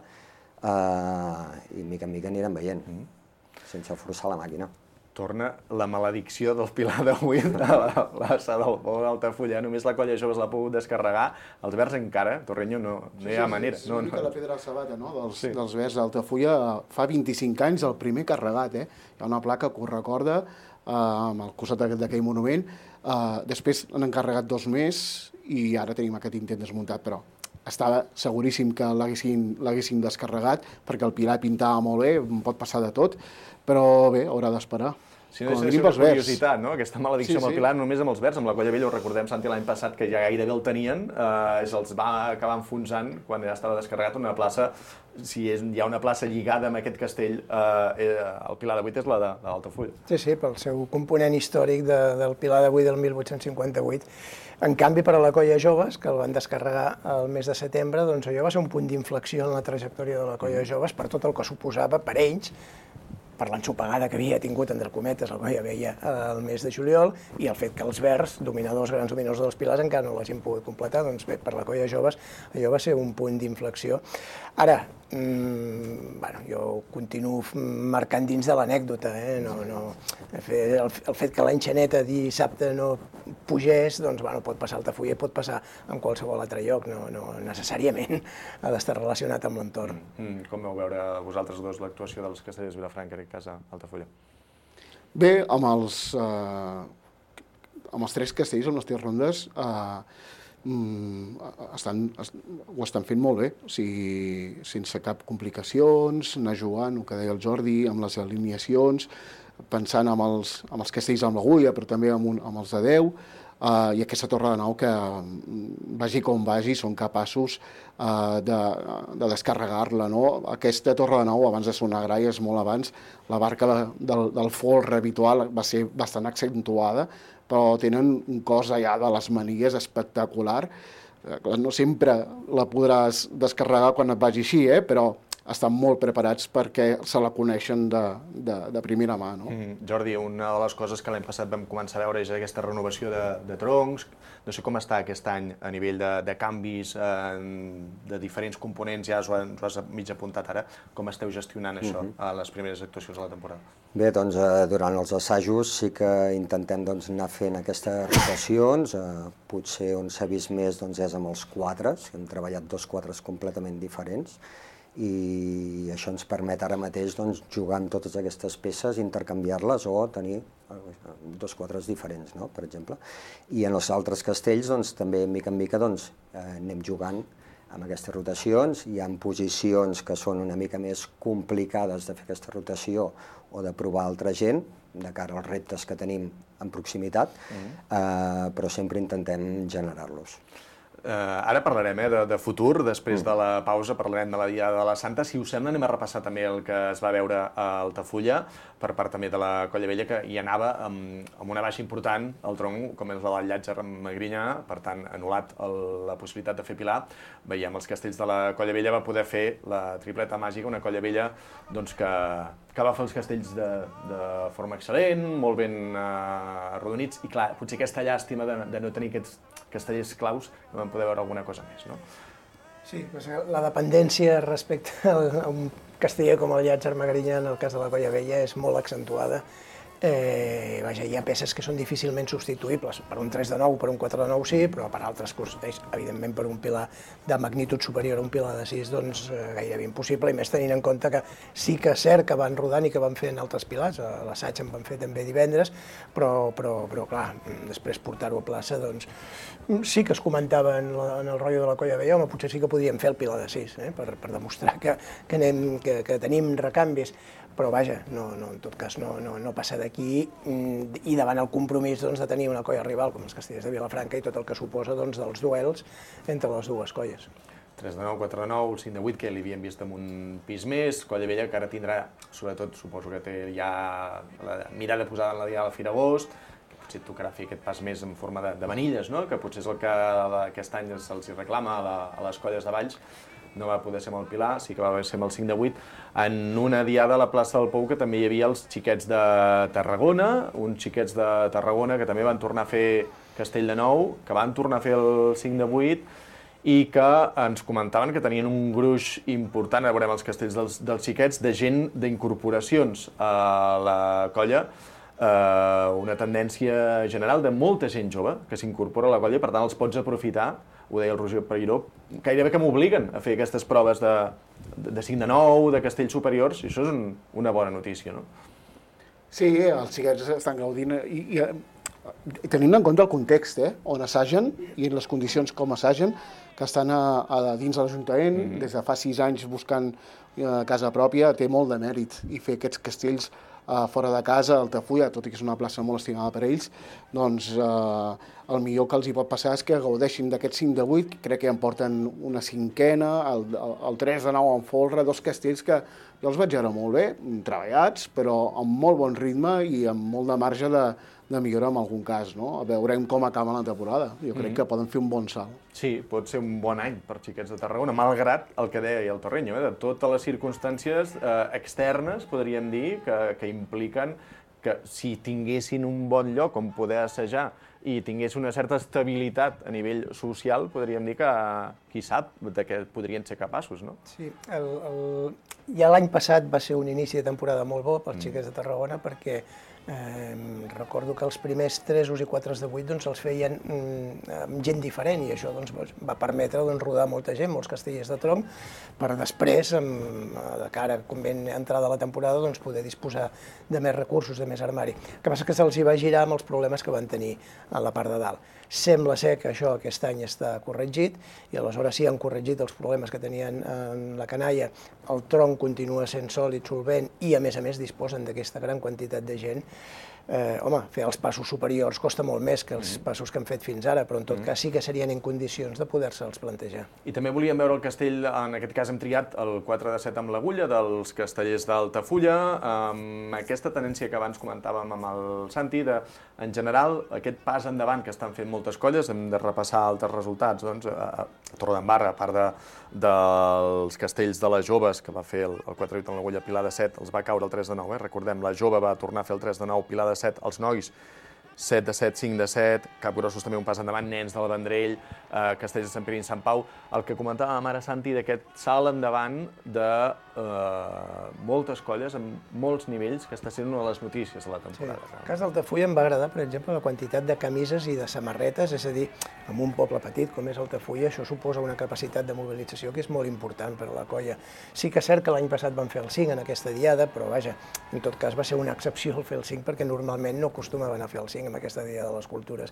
eh, i mica en mica anirem veient, mm. sense forçar la màquina. Torna la maledicció del Pilar de vuit a la plaça del Pou d'Altafulla. Només la colla joves l'ha pogut descarregar. Els verds encara, Torreño, no, no hi ha manera. Sí, sí, és una mica la pedra al sabata, no? dels, sí. dels verds d'Altafulla. Fa vint-i-cinc anys el primer carregat. Eh? Hi ha una placa que ho recorda eh, amb el costat d'aquell monument. Eh, després han encarregat dos més i ara tenim aquest intent desmuntat, però estava seguríssim que l'haguessin descarregat perquè el Pilar pintava molt bé, pot passar de tot, però bé, haurà d'esperar. Si no, és una curiositat, no? Aquesta maledicció sí, amb el Pilar, sí. només amb els verds, amb la Colla Vella, ho recordem, Santi, l'any passat, que ja gairebé el tenien, eh, se'ls va acabar enfonsant quan ja estava descarregat una plaça, si és, hi ha una plaça lligada amb aquest castell, eh, el Pilar de vuit és la de, de l'Altafulla. Sí, sí, pel seu component històric de, del Pilar de vuit del mil vuit-cents cinquanta-vuit. En canvi, per a la Colla Joves, que el van descarregar el mes de setembre, doncs allò va ser un punt d'inflexió en la trajectòria de la Colla Joves per tot el que suposava per ells, per l'ensopegada que havia tingut entre cometes el Colla Vella el mes de juliol i el fet que els verds, dominadors, grans dominadors dels Pilars, encara no l'hagin pogut completar, doncs bé, per la Colla Joves allò va ser un punt d'inflexió. Ara, mmm, bueno, jo continuo marcant dins de l'anècdota, eh? no, no, el, el fet que l'Enxaneta dissabte no pugés, doncs bueno, pot passar a Altafulla, pot passar en qualsevol altre lloc, no, no necessàriament ha d'estar relacionat amb l'entorn. Mm, com vau veure vosaltres dos l'actuació dels Castellers Vilafranca, en aquest cas a Altafulla? Bé, amb els, eh, amb els tres castells, amb les tres rondes, eh, estan, ho estan fent molt bé, o sigui, sense cap complicacions, anar jugant, el que deia el Jordi, amb les alineacions, pensant amb els, amb els castells amb l'agulla, però també amb, un, amb els de deu, uh, i aquesta torre de nou que, vagi com vagi, són capaços uh, de, de descarregar-la. No? Aquesta torre de nou, abans de sonar graies, molt abans, la barca del, del folre habitual va ser bastant accentuada, però tenen un cos allà de les manilles espectacular. No sempre la podràs descarregar quan et vagi així, eh? Però estan molt preparats perquè se la coneixen de, de, de primera mà. No? Mm, Jordi, una de les coses que l'any passat vam començar a veure és aquesta renovació de, de troncs. No sé com està aquest any a nivell de, de canvis, eh, de diferents components, ja ho has mig apuntat ara, com esteu gestionant això mm -hmm. a les primeres actuacions de la temporada? Bé, doncs eh, durant els assajos sí que intentem doncs, anar fent aquestes rotacions, eh, potser on s'ha vist més doncs, és amb els quadres, que hem treballat dos quadres completament diferents, i això ens permet ara mateix doncs, jugar amb totes aquestes peces, intercanviar-les o tenir dos quadres diferents, no? Per exemple. I en els altres castells doncs, també mica en mica doncs, eh, anem jugant amb aquestes rotacions. Hi ha posicions que són una mica més complicades de fer aquesta rotació o de provar altra gent, de cara als reptes que tenim en proximitat, mm. eh, però sempre intentem generar-los. Uh, ara parlarem eh, de, de futur, després mm. de la pausa parlarem de la Diada de la Santa. Si us sembla, anem a repassar també el que es va veure a Altafulla, per part també de la Colla Vella, que hi anava amb, amb una baixa important, el tronc, com és la del Llàtzer amb Magrinyà, per tant, anul·lat el, la possibilitat de fer pilar. Veiem els castells de la Colla Vella, va poder fer la tripleta màgica, una Colla Vella doncs, que, que va fer els castells de, de forma excel·lent, molt ben uh, arrodonits, i clar, potser aquesta llàstima de, de no tenir aquests castellers claus, no vam poder veure alguna cosa més, no? Sí, la dependència respecte a un casteller com el Llàtzer Magrinyà, en el cas de la Colla Vella, és molt accentuada. Eh, vaja, hi ha peces que són difícilment substituïbles, per un tres de nou, per un quatre de nou sí, però per altres coses, evidentment per un pilar de magnitud superior a un pilar de sis, doncs eh, gairebé impossible, i més tenint en compte que sí que és cert que van rodant i que van fent altres pilars, a l'assaig en van fer també divendres, però, però, però clar, després portar-ho a plaça, doncs sí que es comentava en, la, en el rotllo de la Colla Vella, home, potser sí que podíem fer el pilar de sis, eh, per, per demostrar que, que, anem, que, que tenim recanvis, però vaja, no, no, en tot cas no, no, no passa d'aquí, i davant el compromís doncs, de tenir una colla rival com els castellers de Vilafranca i tot el que suposa doncs, dels duels entre les dues colles. tres de nou, quatre de nou, cinc de vuit, que l'havíem vist amb un pis més, Colla Vella que ara tindrà, sobretot suposo que té ja la mirada posada en la Diada del Fira Agost, que potser et tocarà fer aquest pas més en forma de, de manilles, no? Que potser és el que aquest any se'ls reclama a, la, a les colles de Valls. No va poder ser amb el Pilar, sí que va ser amb el cinc de vuit, en una diada a la plaça del Pou que també hi havia els xiquets de Tarragona, uns xiquets de Tarragona que també van tornar a fer Castell de Nou, que van tornar a fer el cinc de vuit i que ens comentaven que tenien un gruix important, ara veurem els castells dels, dels xiquets, de gent d'incorporacions a la colla, eh, una tendència general de molta gent jove que s'incorpora a la colla i per tant els pots aprofitar, ho deia el Roger Peiró, gairebé que m'obliguen a fer aquestes proves de, de cinc de nou, de castells superiors, i això és un, una bona notícia, no? Sí, els xiquets estan gaudint, i, i, i tenint en compte el context, eh, on assagen i en les condicions com assagen, que estan a, a dins de l'Ajuntament, mm-hmm. des de fa sis anys buscant eh, casa pròpia, té molt de mèrit, i fer aquests castells Uh, fora de casa, Altafulla, tot i que és una plaça molt estimada per ells, doncs uh, el millor que els hi pot passar és que gaudeixin d'aquest cinc de vuit, crec que en porten una cinquena, el, el, el tres de nou en folre, dos castells que jo els vaig veure molt bé, treballats, però amb molt bon ritme i amb molt de marge de, de millora en algun cas, no? Veurem com acaba la temporada. Jo crec mm-hmm. que poden fer un bon salt. Sí, pot ser un bon any per xiquets de Tarragona, malgrat el que deia el Torreño, eh? De totes les circumstàncies eh, externes, podríem dir, que, que impliquen que si tinguessin un bon lloc on poder assajar i tingués una certa estabilitat a nivell social, podríem dir que, qui sap, de què podrien ser capaços, no? Sí, el, el... ja l'any passat va ser un inici de temporada molt bo pels mm. xiquets de Tarragona, perquè Eh, recordo que els primers tresos i quatres de vuit doncs, els feien mm, amb gent diferent i això doncs, va permetre doncs, rodar molta gent, molts castellers de tronc, per després, amb, de cara com ben entrada la temporada, doncs, poder disposar de més recursos, de més armari. El que passa que se'ls hi va girar amb els problemes que van tenir a la part de dalt. Sembla ser que això aquest any està corregit i aleshores sí han corregit els problemes que tenien en la canalla. El tronc l'entorn continua sent sòlid, solvent i, a més a més, disposen d'aquesta gran quantitat de gent, eh, home, fer els passos superiors costa molt més que els passos que han fet fins ara, però en tot cas sí que serien en condicions de poder-se'ls plantejar. I també volíem veure el castell, en aquest cas hem triat el quatre de set amb l'agulla dels castellers d'Altafulla, amb aquesta tendència que abans comentàvem amb el Santi, de, en general, aquest pas endavant que estan fent moltes colles, hem de repassar altres resultats, doncs, a Torredembarra, a part de, dels castells de les joves, que va fer el, el quatre de vuit amb l'agulla, Pilar de set, els va caure el tres de nou, eh? Recordem, la jove va tornar a fer el tres de nou, Pilar de set, els nois, set de set, cinc de set, Capgrossos també un pas endavant, Nens del Vendrell, eh, Castells de Sant Pere i Sant Pau. El que comentàvem ara, Santi, d'aquest salt endavant de eh, moltes colles amb molts nivells, que està sent una de les notícies de la temporada. Sí. El cas d'Altafulla em va agradar, per exemple, la quantitat de camises i de samarretes, és a dir, en un poble petit com és Altafulla, això suposa una capacitat de mobilització que és molt important per a la colla. Sí que és cert que l'any passat van fer el cinc en aquesta diada, però vaja, en tot cas va ser una excepció el fer el cinc, perquè normalment no acostumaven a fer el cinc en aquesta Dia de les Cultures.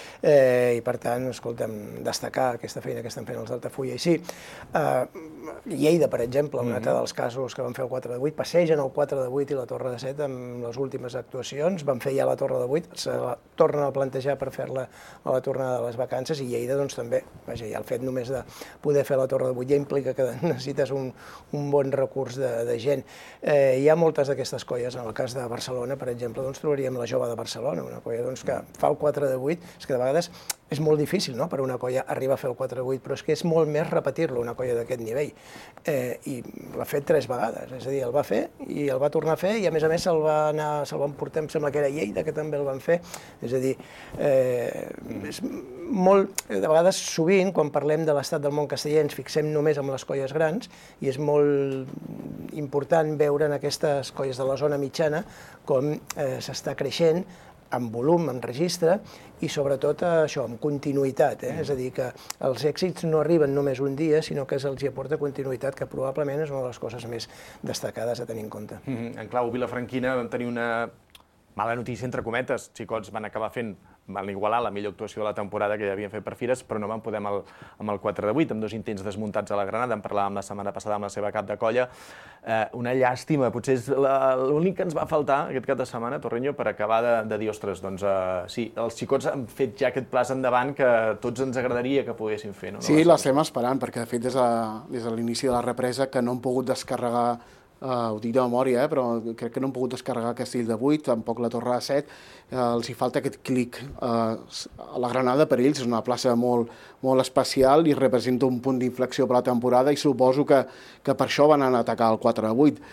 Eh, I per tant, escolta'm, destacar aquesta feina que estan fent els d'Altafulla. I sí, eh, Lleida, per exemple, un altre dels casos que van fer el quatre de vuit, passegen el quatre de vuit i la Torre de set amb les últimes actuacions, van fer ja la Torre de vuit, se la tornen a plantejar per fer-la a la tornada de les vacances, i Lleida, doncs també, vaja, ja el fet només de poder fer la Torre de vuit ja implica que necessites un, un bon recurs de, de gent. Eh, hi ha moltes d'aquestes colles, en el cas de Barcelona, per exemple, doncs trobaríem la Jove de Barcelona, una colla doncs, que fa el quatre de vuit, és que de vegades és molt difícil, no?, per una colla arribar a fer el quatre de vuit, però és que és molt més repetir-lo, una colla d'aquest nivell. Eh, I l'ha fet tres vegades, és a dir, el va fer i el va tornar a fer, i a més a més se'l va anar, se'l van portar, em sembla que era Lleida, que també el van fer. És a dir, eh, és molt, de vegades, sovint, quan parlem de l'estat del món casteller, ens fixem només en les colles grans, i és molt important veure en aquestes colles de la zona mitjana com eh, s'està creixent en volum, en registre, i sobretot això, amb continuïtat. Eh? És a dir, que els èxits no arriben només un dia, sinó que se'ls aporta continuïtat, que probablement és una de les coses més destacades a tenir en compte. Mm-hmm. En clau vilafranquina vam tenir una mala notícia, entre cometes. Xicots van acabar fent, van igualar la millor actuació de la temporada que ja havien fet per Fires, però no van poder amb el, amb el quatre de vuit, amb dos intents desmuntats a la Granada. En parlàvem la setmana passada amb la seva cap de colla. Eh, una llàstima, potser és l'únic que ens va faltar aquest cap de setmana, Torreño, per acabar de, de dir, ostres, doncs eh, sí, els xicots han fet ja aquest pas endavant que tots ens agradaria que poguessin fer. No? Sí, l'estem esperant, perquè de fet des de, des de l'inici de la represa que no han pogut descarregar, Uh, ho dic de memòria, eh, però crec que no han pogut descarregar Castell de vuit, tampoc la Torre de set, uh, els hi falta aquest clic. Uh, la Granada per ells és una plaça molt, molt especial i representa un punt d'inflexió per la temporada, i suposo que, que per això van anar a atacar el quatre de vuit.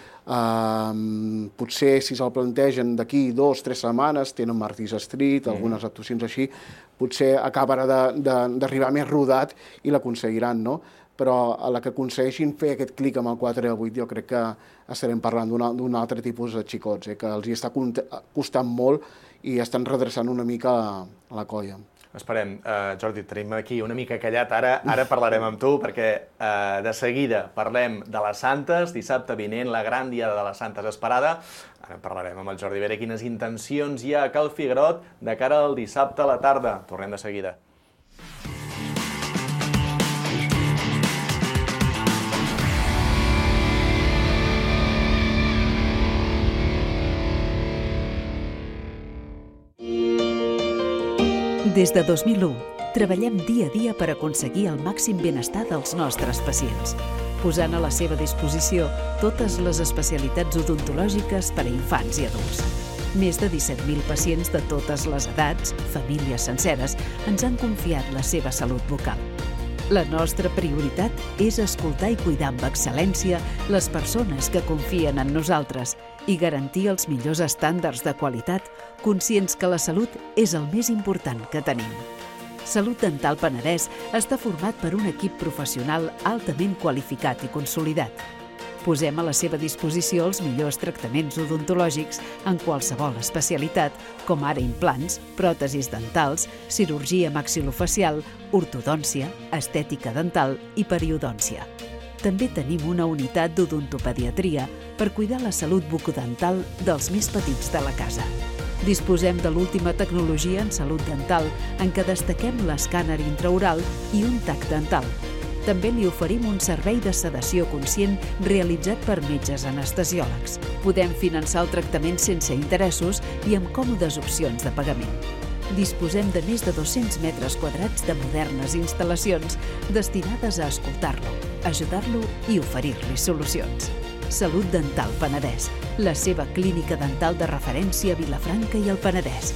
Uh, potser si se'l plantegen d'aquí dos, tres setmanes, tenen Martís Street, algunes mm. actuacions així, potser acabarà d'arribar més rodat i l'aconseguiran, no? Però a la que aconsegueixin fer aquest clic amb el quatre de vuit jo crec que estarem parlant d'un altre tipus de xicots, eh, que els hi està costant molt i estan redreçant una mica a la colla. Esperem. Uh, Jordi, tenim aquí una mica callat, ara, ara parlarem amb tu, perquè uh, de seguida parlem de les Santes, dissabte vinent, la gran diada de les Santes esperada. Ara parlarem amb el Jordi Vera quines intencions hi ha a Cal Figuerot de cara al dissabte a la tarda. Tornem de seguida. Des de dos mil u, treballem dia a dia per aconseguir el màxim benestar dels nostres pacients, posant a la seva disposició totes les especialitats odontològiques per a infants i adults. Més de disset mil pacients de totes les edats, famílies senceres, ens han confiat la seva salut bucal. La nostra prioritat és escoltar i cuidar amb excel·lència les persones que confien en nosaltres i garantir els millors estàndards de qualitat, conscients que la salut és el més important que tenim. Salut Dental Penedès està format per un equip professional altament qualificat i consolidat. Posem a la seva disposició els millors tractaments odontològics en qualsevol especialitat, com ara implants, pròtesis dentals, cirurgia maxilofacial, ortodòncia, estètica dental i periodòncia. També tenim una unitat d'odontopediatria per cuidar la salut bucodental dels més petits de la casa. Disposem de l'última tecnologia en salut dental, en què destaquem l'escàner intraoral i un tac dental. També li oferim un servei de sedació conscient realitzat per metges anestesiòlegs. Podem finançar el tractament sense interessos i amb còmodes opcions de pagament. Disposem de més de dos-cents metres quadrats de modernes instal·lacions destinades a escoltar-lo, ajudar-lo i oferir-li solucions. Salut Dental Penedès, la seva clínica dental de referència a Vilafranca i el Penedès.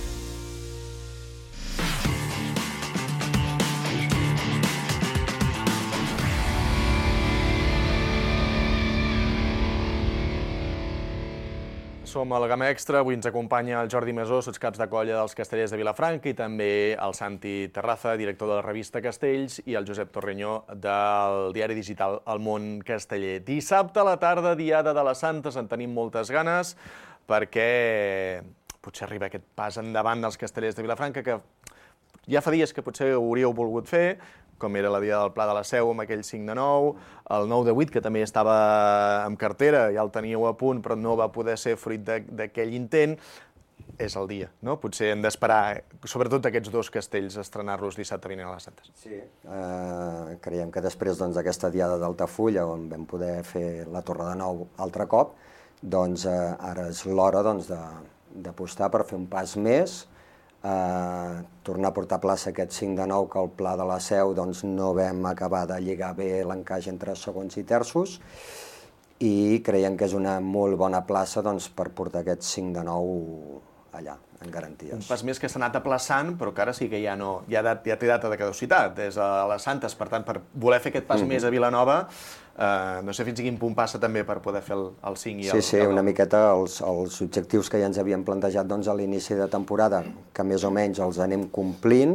Som a la Gamma Extra, avui ens acompanya el Jordi Masó, sotscaps de colla dels Castellers de Vilafranca, i també el Santi Terraza, director de la revista Castells, i el Josep Torrenyó, del diari digital El Món Casteller. Dissabte a la tarda, diada de les Santes, en tenim moltes ganes, perquè potser arriba aquest pas endavant dels Castellers de Vilafranca, que ja fa dies que potser ho hauríeu volgut fer, com era la dia del Pla de la Seu amb aquell cinc de nou, el nou de vuit, que també estava en cartera, ja el teníeu a punt, però no va poder ser fruit d'aquell intent, és el dia, no? Potser hem d'esperar, sobretot aquests dos castells, estrenar-los dissabte vinent a les Santes. Sí, creiem que després d'aquesta diada d'Altafulla, on vam poder fer la Torre de Nou altre cop, doncs ara és l'hora d'apostar per fer un pas més, tornar a portar a plaça aquest cinc de nou, que el Pla de la Seu no vam acabar de lligar bé l'encaix entre segons i terços, i creiem que és una molt bona plaça per portar aquest cinc de nou allà, en garanties. Un pas més que s'ha anat aplaçant, però que ara sí que ja té data de caducitat, és a les Santes, per tant, per voler fer aquest pas més a Vilanova, no sé fins a quin punt passa també per poder fer el cinc i el nou. Sí, sí, una miqueta els objectius que ja ens havíem plantejat a l'inici de temporada, que més o menys els anem complint,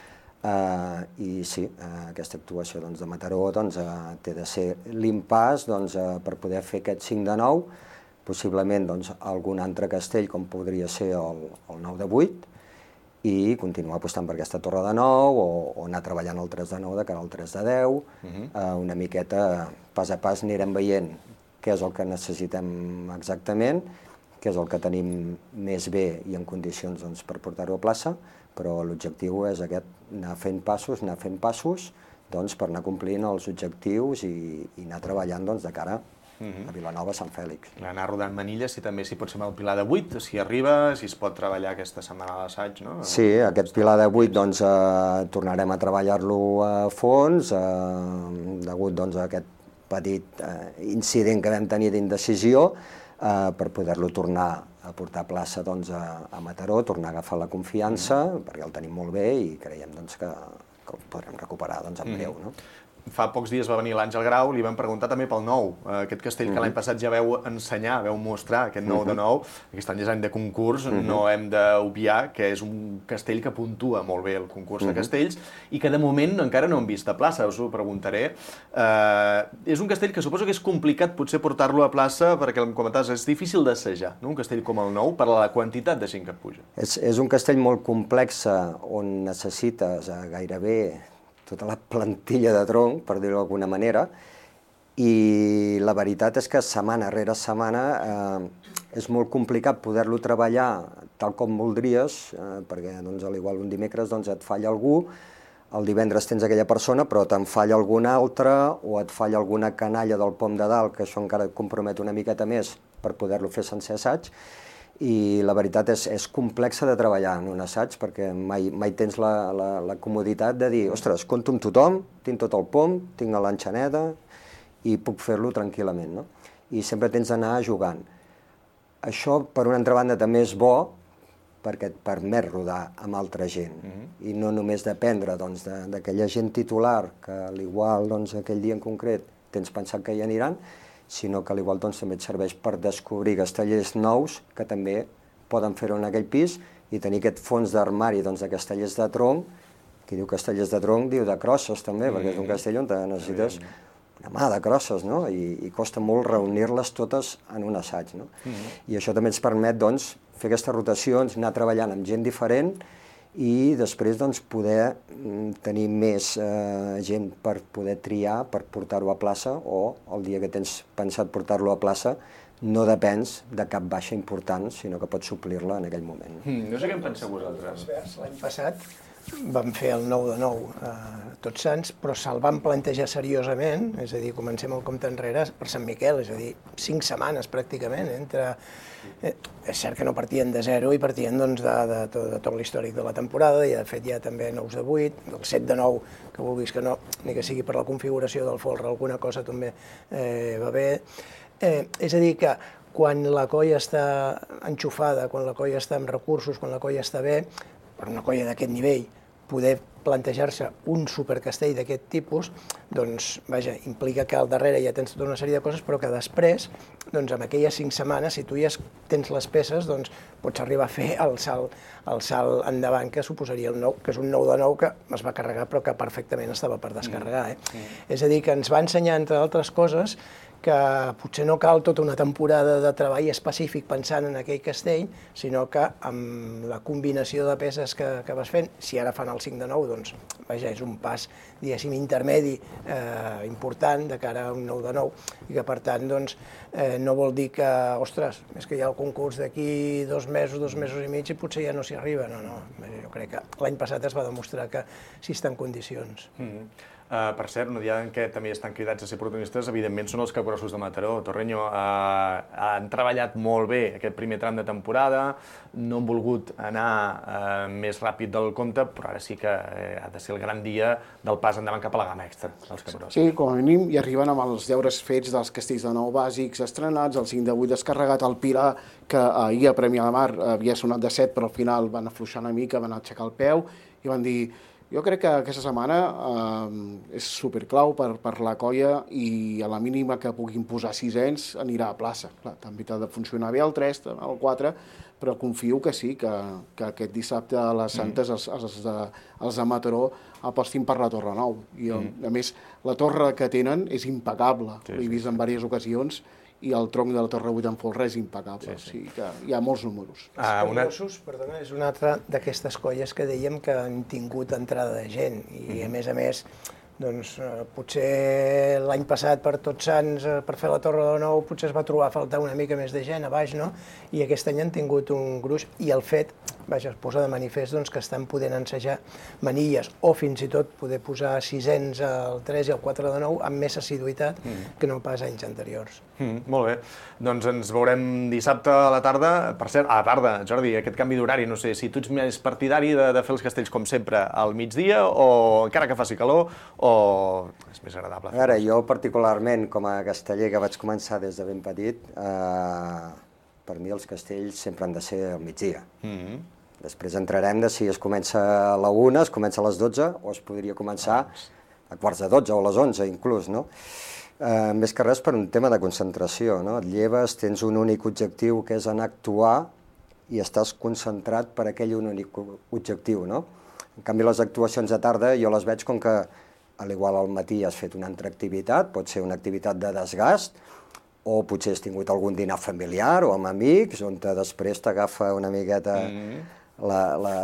i sí, aquesta actuació de Mataró té de ser l'impàs per poder fer aquest cinc de nou, possiblement algun altre castell, com podria ser el nou de vuit, i continuar apostant per aquesta Torre de Nou o anar treballant el tres de nou de cara al tres de deu. Una miqueta, pas a pas, anirem veient què és el que necessitem exactament, què és el que tenim més bé i en condicions per portar-ho a plaça, però l'objectiu és aquest, anar fent passos, anar fent passos per anar complint els objectius i anar treballant de cara a Vilanova, Sant Fèlix. Anar rodant manilles, si també s'hi pot ser amb el Pilar de vuit, si arriba, si es pot treballar aquesta setmana d'assaig, no? Sí, aquest Pilar de vuit tornarem a treballar-lo a fons, degut a aquest petit incident que vam tenir d'indecisió, per poder-lo tornar a portar a plaça a Mataró, tornar a agafar la confiança, perquè el tenim molt bé i creiem que el podrem recuperar en breu. Fa pocs dies va venir l'Àngel Grau, li vam preguntar també pel nou, aquest castell que l'any passat ja veu ensenyar, veu mostrar, aquest nou de nou, aquest any és any de concurs, no hem d'obviar que és un castell que puntua molt bé el concurs de castells i que de moment encara no hem vist a plaça, us ho preguntaré. És un castell que suposo que és complicat potser portar-lo a plaça, perquè em comentaves, és difícil d'assajar, un castell com el nou, per la quantitat de gent que puja. És un castell molt complex on necessites gairebé tota la plantilla de tronc, per dir-ho d'alguna manera, i la veritat és que setmana rere setmana és molt complicat poder-lo treballar tal com voldries, perquè al igual un dimecres et falla algú, el divendres tens aquella persona, però te'n falla alguna altra, o et falla alguna canalla del pom de dalt, que això encara et compromet una miqueta més per poder-lo fer sencer assaig, i la veritat és complexa de treballar en un assaig perquè mai tens la comoditat de dir, ostres, compto amb tothom, tinc tot el pom, tinc l'enxaneta i puc fer-lo tranquil·lament. I sempre tens d'anar jugant. Això, per una altra banda, també és bo perquè et permet rodar amb altra gent i no només dependre d'aquella gent titular que igual aquell dia en concret tens pensat que hi aniran, sinó que igual també et serveix per descobrir castellers nous que també poden fer-ho en aquell pis i tenir aquest fons d'armari de castellers de tronc, qui diu castellers de tronc diu de crosses també, perquè és un castell on necessites una mà de crosses, i costa molt reunir-les totes en un assaig. I això també ens permet fer aquestes rotacions, anar treballant amb gent diferent i després poder tenir més gent per poder triar, per portar-ho a plaça, o el dia que tens pensat portar-lo a plaça no depens de cap baixa important, sinó que pots suplir-la en aquell moment. No sé què en penseu vosaltres. L'any passat vam fer el nou de nou a Tots Sants, però se'l van plantejar seriosament, és a dir, comencem el compte enrere per Sant Miquel, és a dir, cinc setmanes pràcticament, entre... Eh, és cert que no partien de zero i partien doncs, de, de, de, de tot l'històric de la temporada, i de fet hi ha també nous de vuit, del set de nou, que vulguis que no, ni que sigui per la configuració del folre, alguna cosa també eh, va bé. Eh, és a dir que quan la colla està enxufada, quan la colla està amb recursos, quan la colla està bé, per una colla d'aquest nivell, poder plantejar-se un supercastell d'aquest tipus, doncs, vaja, implica que al darrere ja tens tota una sèrie de coses, però que després, doncs, en aquelles cinc setmanes, si tu ja tens les peces, doncs, pots arribar a fer el salt, el salt endavant que suposaria el nou, que és un nou de nou que es va carregar, però que perfectament estava per descarregar. Eh? Mm. És a dir, que ens va ensenyar, entre altres coses, que potser no cal tota una temporada de treball específic pensant en aquell castell, sinó que amb la combinació de peces que, que vas fent, si ara fan el cinc de nou, doncs, vaja, és un pas, diguéssim, intermedi eh, important de cara a un nou de nou, i que, per tant, doncs, eh, no vol dir que, ostres, és que hi ha el concurs d'aquí dos mesos, dos mesos i mig, i potser ja no s'hi arriba. No, no, jo crec que l'any passat es va demostrar que sí està en condicions. Mm-hmm. Uh, per cert, un dia en què també estan cridats a ser protagonistes, evidentment, són els capgrossos de Mataró. Torreño, uh, han treballat molt bé aquest primer tram de temporada, no han volgut anar uh, més ràpid del compte, però ara sí que uh, ha de ser el gran dia del pas endavant cap a la gamma extra dels capgrossos. Sí, com a mínim, i arriben amb els deures fets dels castells de nou bàsics estrenats, el cinc de vuit descarregat, el Pilar, que ahir a Premi a la Mar havia sonat de set, però al final van afluixar una mica, van aixecar el peu i van dir... Jo crec que aquesta setmana eh, és superclau per, per la colla i a la mínima que puguin posar sisens anirà a plaça. Clar, també t'ha de funcionar bé el tres, el quatre, però confio que sí, que, que aquest dissabte a les Santes els, els, de, els de Mataró apostin per la Torre Nou. I, mm. A més, la torre que tenen és impecable, sí, l'he vist en diverses ocasions, i el tronc de la Torre vuit en folre és impecable, sí, sí. O sigui que hi ha molts números. Ah, una... Els perdona, és una altra d'aquestes colles que dèiem que han tingut entrada de gent, i mm-hmm. a més a més, doncs, eh, potser l'any passat per Tots Sants, eh, per fer la Torre de Nou, potser es va trobar a faltar una mica més de gent a baix, no? I aquest any han tingut un gruix, i el fet, vaja, es posa de manifest doncs, que estan podent ensejar manilles, o fins i tot poder posar sisens al tres i al quatre de nou amb més assiduïtat mm. que no pas anys anteriors. Mm, molt bé. Doncs ens veurem dissabte a la tarda. Per cert, a la tarda, Jordi, aquest canvi d'horari, no sé si tu ets més partidari de, de fer els castells com sempre al migdia, o encara que faci calor, o és més agradable? A veure, jo particularment, com a casteller que vaig començar des de ben petit, eh, per mi els castells sempre han de ser al migdia. Mm-hmm. Després entrarem de si es comença a la una, es comença a les dotze, o es podria començar a quarts de dotze o a les onze, inclús, no? Eh, més que res per un tema de concentració, no? Et lleves, tens un únic objectiu, que és anar a actuar, i estàs concentrat per aquell únic objectiu, no? En canvi, les actuacions de tarda jo les veig com que, a l'igual al matí has fet una altra activitat, pot ser una activitat de desgast, o potser has tingut algun dinar familiar o amb amics, on després t'agafa una miqueta mm. la, la,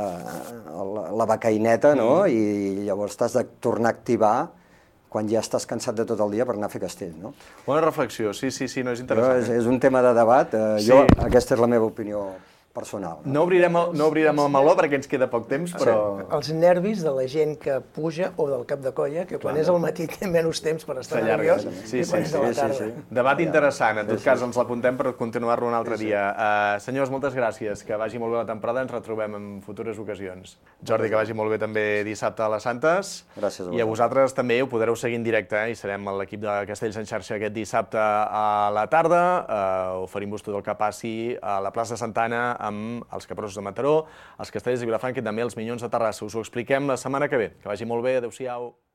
la, la becaineta, no? Mm. I llavors t'has de tornar a activar quan ja estàs cansat de tot el dia per anar a fer castell, no? Bona reflexió, sí, sí, sí, no és interessant. És, és un tema de debat, eh, sí. Jo, aquesta és la meva opinió personal. No, no, obrirem, el, no obrirem el meló perquè ens queda poc temps, però... Sí. Els nervis de la gent que puja o del cap de colla, que quan Clar, és al matí té menys temps per estar nerviós sí, i quan sí, és a la tarda. Sí, sí. Debat interessant, en tot cas ens l'apuntem per continuar-lo un altre sí, sí. dia. Uh, senyors, moltes gràcies, que vagi molt bé la temporada, ens retrobem en futures ocasions. Jordi, que vagi molt bé també dissabte a les Santes. Gràcies a I a vosaltres també ho podreu seguir en directe, eh? I serem l'equip de Castells en xarxa aquest dissabte a la tarda. Uh, oferim-vos tot el que passi a la plaça de Santa Anna amb els capgrossos de Mataró, els castells de Vilafranca i també els Minyons de Terrassa. Us ho expliquem la setmana que ve. Que vagi molt bé, adeu-siau.